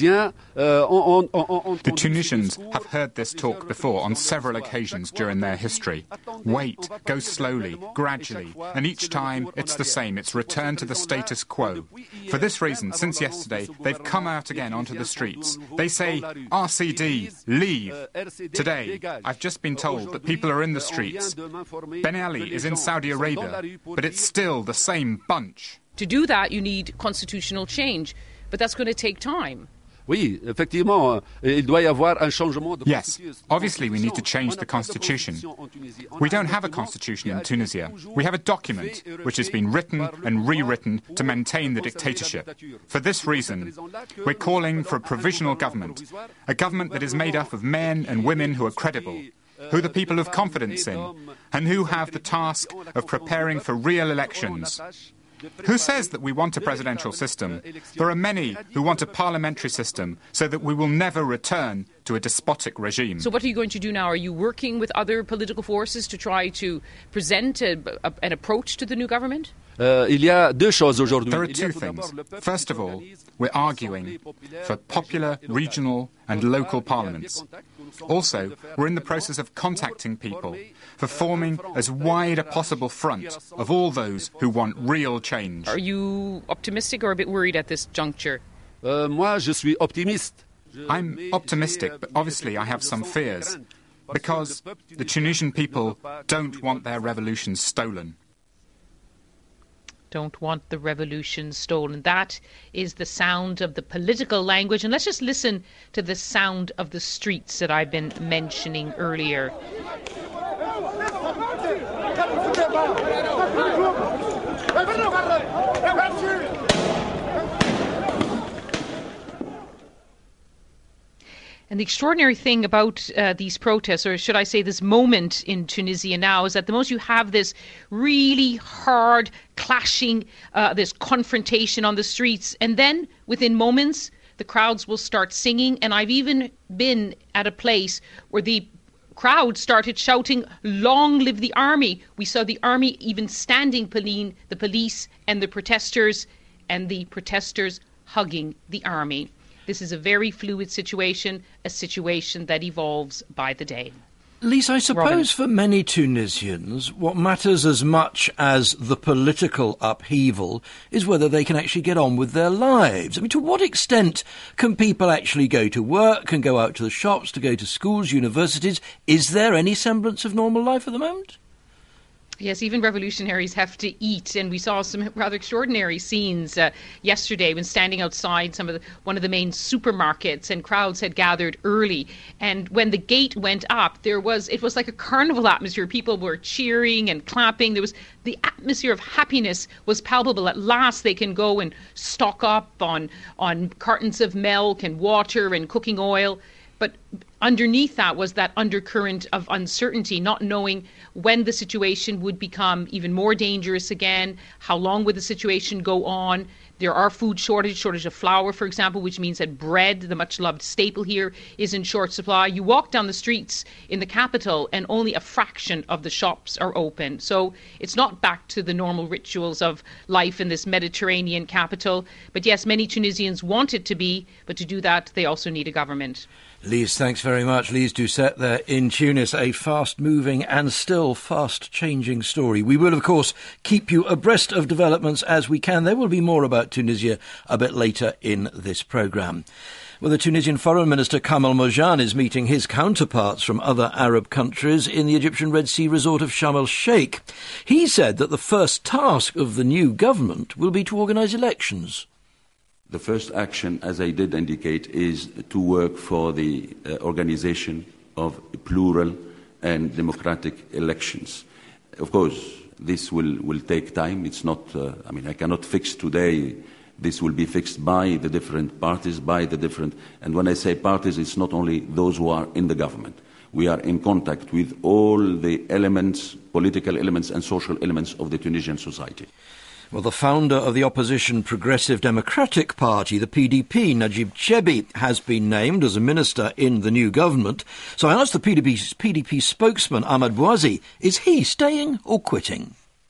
Tunisians have heard this talk before on several occasions during their history. Wait, go slowly, gradually, and each time it's the same. It's return to the status quo. For this reason, since yesterday, they've come out again onto the streets. They say, RCD, leave. Today, I've just been told that people are in the streets. Ben Ali is in Saudi Arabia, but it's still the same bunch. To do that, you need constitutional change. But that's going to take time. Oui, effectivement, il doit y avoir un changement de Yes, obviously we need to change the constitution. We don't have a constitution in Tunisia. We have a document which has been written and rewritten to maintain the dictatorship. For this reason, we're calling for a provisional government, a government that is made up of men and women who are credible, who the people have confidence in, and who have the task of preparing for real elections. Who says that we want a presidential system? There are many who want a parliamentary system so that we will never return to a despotic regime. So what are you going to do now? Are you working with other political forces to try to present an approach to the new government? There are two things. First of all, we're arguing for popular, regional and local parliaments. Also, we're in the process of contacting people for forming as wide a possible front of all those who want real change. Are you optimistic or a bit worried at this juncture? I'm optimistic, but obviously I have some fears, because the Tunisian people don't want their revolution stolen. Don't want the revolution stolen. That is the sound of the political language. And let's just listen to the sound of the streets that I've been mentioning earlier. And the extraordinary thing about these protests, or should I say this moment in Tunisia now, is that the most you have this really hard clashing, this confrontation on the streets. And then within moments, the crowds will start singing. And I've even been at a place where the crowd started shouting, "Long live the army." We saw the army even standing between the police and the protesters hugging the army. This is a very fluid situation, a situation that evolves by the day. Lise, I suppose for many Tunisians, what matters as much as the political upheaval is whether they can actually get on with their lives. I mean, to what extent can people actually go to work, can go out to the shops, to go to schools, universities? Is there any semblance of normal life at the moment? Yes, even revolutionaries have to eat, and we saw some rather extraordinary scenes yesterday when standing outside one of the main supermarkets, and crowds had gathered early. And when the gate went up, it was like a carnival atmosphere. People were cheering and clapping. The atmosphere of happiness was palpable. At last, they can go and stock up on cartons of milk and water and cooking oil. But underneath that was that undercurrent of uncertainty, not knowing when the situation would become even more dangerous again, how long would the situation go on. There are food shortage of flour, for example, which means that bread, the much-loved staple here, is in short supply. You walk down the streets in the capital and only a fraction of the shops are open. So it's not back to the normal rituals of life in this Mediterranean capital. But yes, many Tunisians want it to be, but to do that, they also need a government. Lise, thanks very much. Lise Doucet there in Tunis, a fast-moving and still fast-changing story. We will, of course, keep you abreast of developments as we can. There will be more about Tunisia a bit later in this programme. Well, the Tunisian Foreign Minister Kamal Mojan is meeting his counterparts from other Arab countries in the Egyptian Red Sea resort of Sharm el-Sheikh. He said that the first task of the new government will be to organise elections. The first action, as I did indicate, is to work for the organization of plural and democratic elections. Of course, this will take time. It's not, I cannot fix today. This will be fixed by the different parties, and when I say parties, it's not only those who are in the government. We are in contact with all the elements, political elements and social elements of the Tunisian society. Well, the founder of the opposition Progressive Democratic Party, the PDP, Najib Chebi, has been named as a minister in the new government. So I asked the PDP spokesman, Ahmad Bouazi, is he staying or quitting?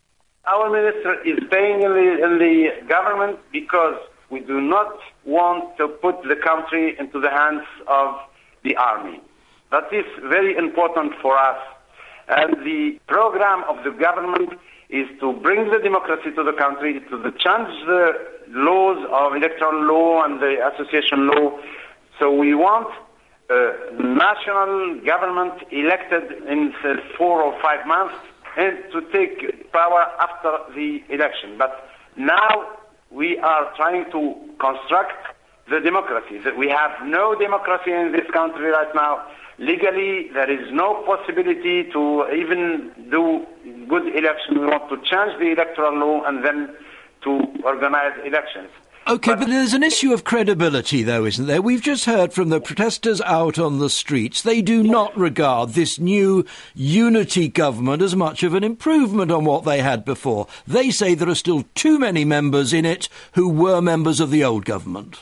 Our minister is staying in the government because we do not want to put the country into the hands of the army. That is very important for us. And the program of the government is to bring the democracy to the country, to change the laws of electoral law and the association law. So we want a national government elected in 4 or 5 months and to take power after the election. But now we are trying to construct the democracy. We have no democracy in this country right now. Legally, there is no possibility to even do good elections. We want to change the electoral law and then to organize elections. OK, but there's an issue of credibility, though, isn't there? We've just heard from the protesters out on the streets. They do not regard this new unity government as much of an improvement on what they had before. They say there are still too many members in it who were members of the old government.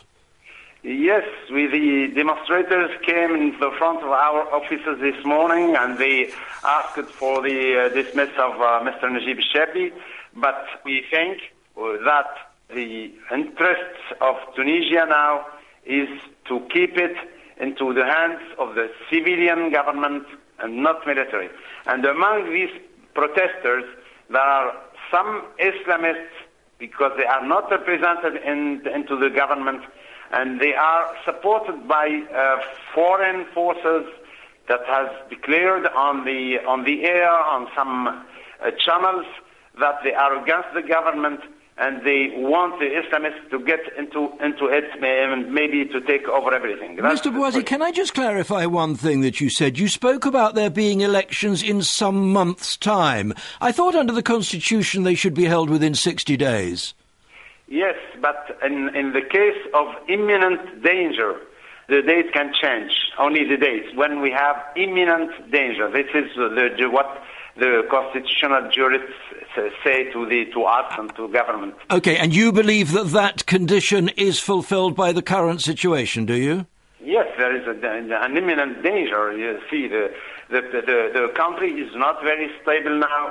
Yes, the demonstrators came in the front of our offices this morning and they asked for the dismiss of Mr. Najib Chebi, but we think that the interests of Tunisia now is to keep it into the hands of the civilian government and not military. And among these protesters, there are some Islamists because they are not represented into the government, and they are supported by foreign forces that has declared on the air, on some channels, that they are against the government and they want the Islamists to get into it and maybe to take over everything. Mr. Bouazi, can I just clarify one thing that you said? You spoke about there being elections in some months' time. I thought under the Constitution they should be held within 60 days. Yes, but in the case of imminent danger, the date can change, only the dates, when we have imminent danger. This is what the constitutional jurists say to us and to government. OK, and you believe that condition is fulfilled by the current situation, do you? Yes, there is an imminent danger. You see, the country is not very stable now.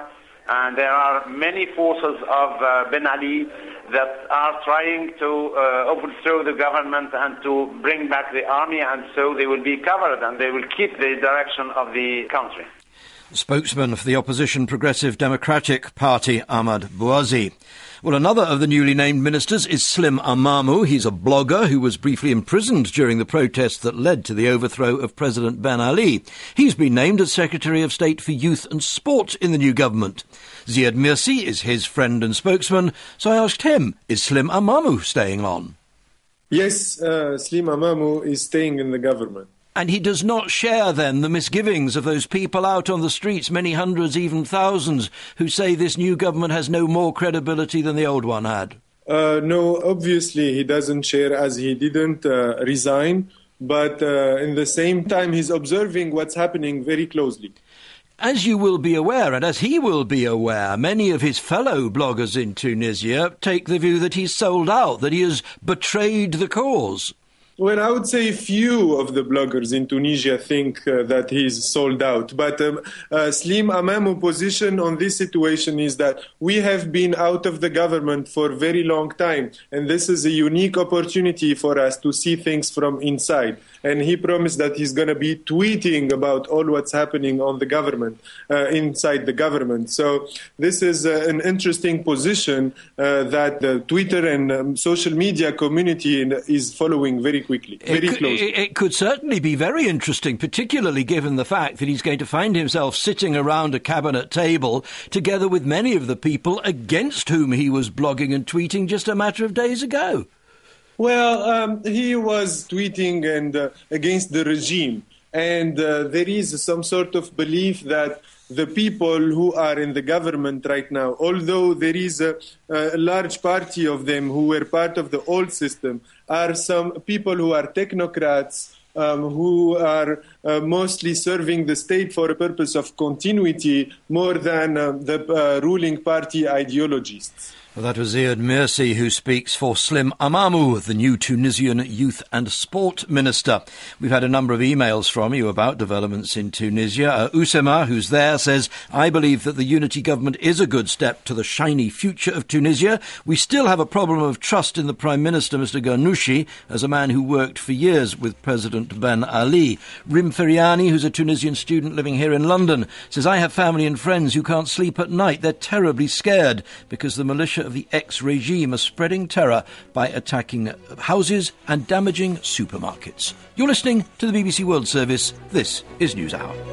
And there are many forces of Ben Ali that are trying to overthrow the government and to bring back the army, and so they will be covered and they will keep the direction of the country. Spokesman for the opposition Progressive Democratic Party, Ahmad Bouazi. Well, another of the newly named ministers is Slim Amamu. He's a blogger who was briefly imprisoned during the protests that led to the overthrow of President Ben Ali. He's been named as Secretary of State for Youth and Sport in the new government. Ziad Mirsi is his friend and spokesman, so I asked him, is Slim Amamu staying on? Yes, Slim Amamu is staying in the government. And he does not share, then, the misgivings of those people out on the streets, many hundreds, even thousands, who say this new government has no more credibility than the old one had? No, obviously he doesn't share, as he didn't resign, but in the same time he's observing what's happening very closely. As you will be aware, and as he will be aware, many of his fellow bloggers in Tunisia take the view that he's sold out, that he has betrayed the cause. Well, I would say few of the bloggers in Tunisia think that he's sold out. But Slim Amamu's position on this situation is that we have been out of the government for a very long time, and this is a unique opportunity for us to see things from inside. And he promised that he's going to be tweeting about all what's happening on the government, inside the government. So this is an interesting position that the Twitter and social media community is following very quickly, very closely. It could certainly be very interesting, particularly given the fact that he's going to find himself sitting around a cabinet table together with many of the people against whom he was blogging and tweeting just a matter of days ago. Well, he was tweeting and against the regime, and there is some sort of belief that the people who are in the government right now, although there is a large party of them who were part of the old system, are some people who are technocrats, who are mostly serving the state for a purpose of continuity more than the ruling party ideologists. Well, that was Ziad Mirsi, who speaks for Slim Amamu, the new Tunisian Youth and Sport Minister. We've had a number of emails from you about developments in Tunisia. Usama, who's there, says, I believe that the unity government is a good step to the shiny future of Tunisia. We still have a problem of trust in the Prime Minister, Mr. Ghannouchi, as a man who worked for years with President Ben Ali. Rim Feriani, who's a Tunisian student living here in London, says, I have family and friends who can't sleep at night. They're terribly scared because the militia of the ex-regime are spreading terror by attacking houses and damaging supermarkets. You're listening to the BBC World Service. This is NewsHour.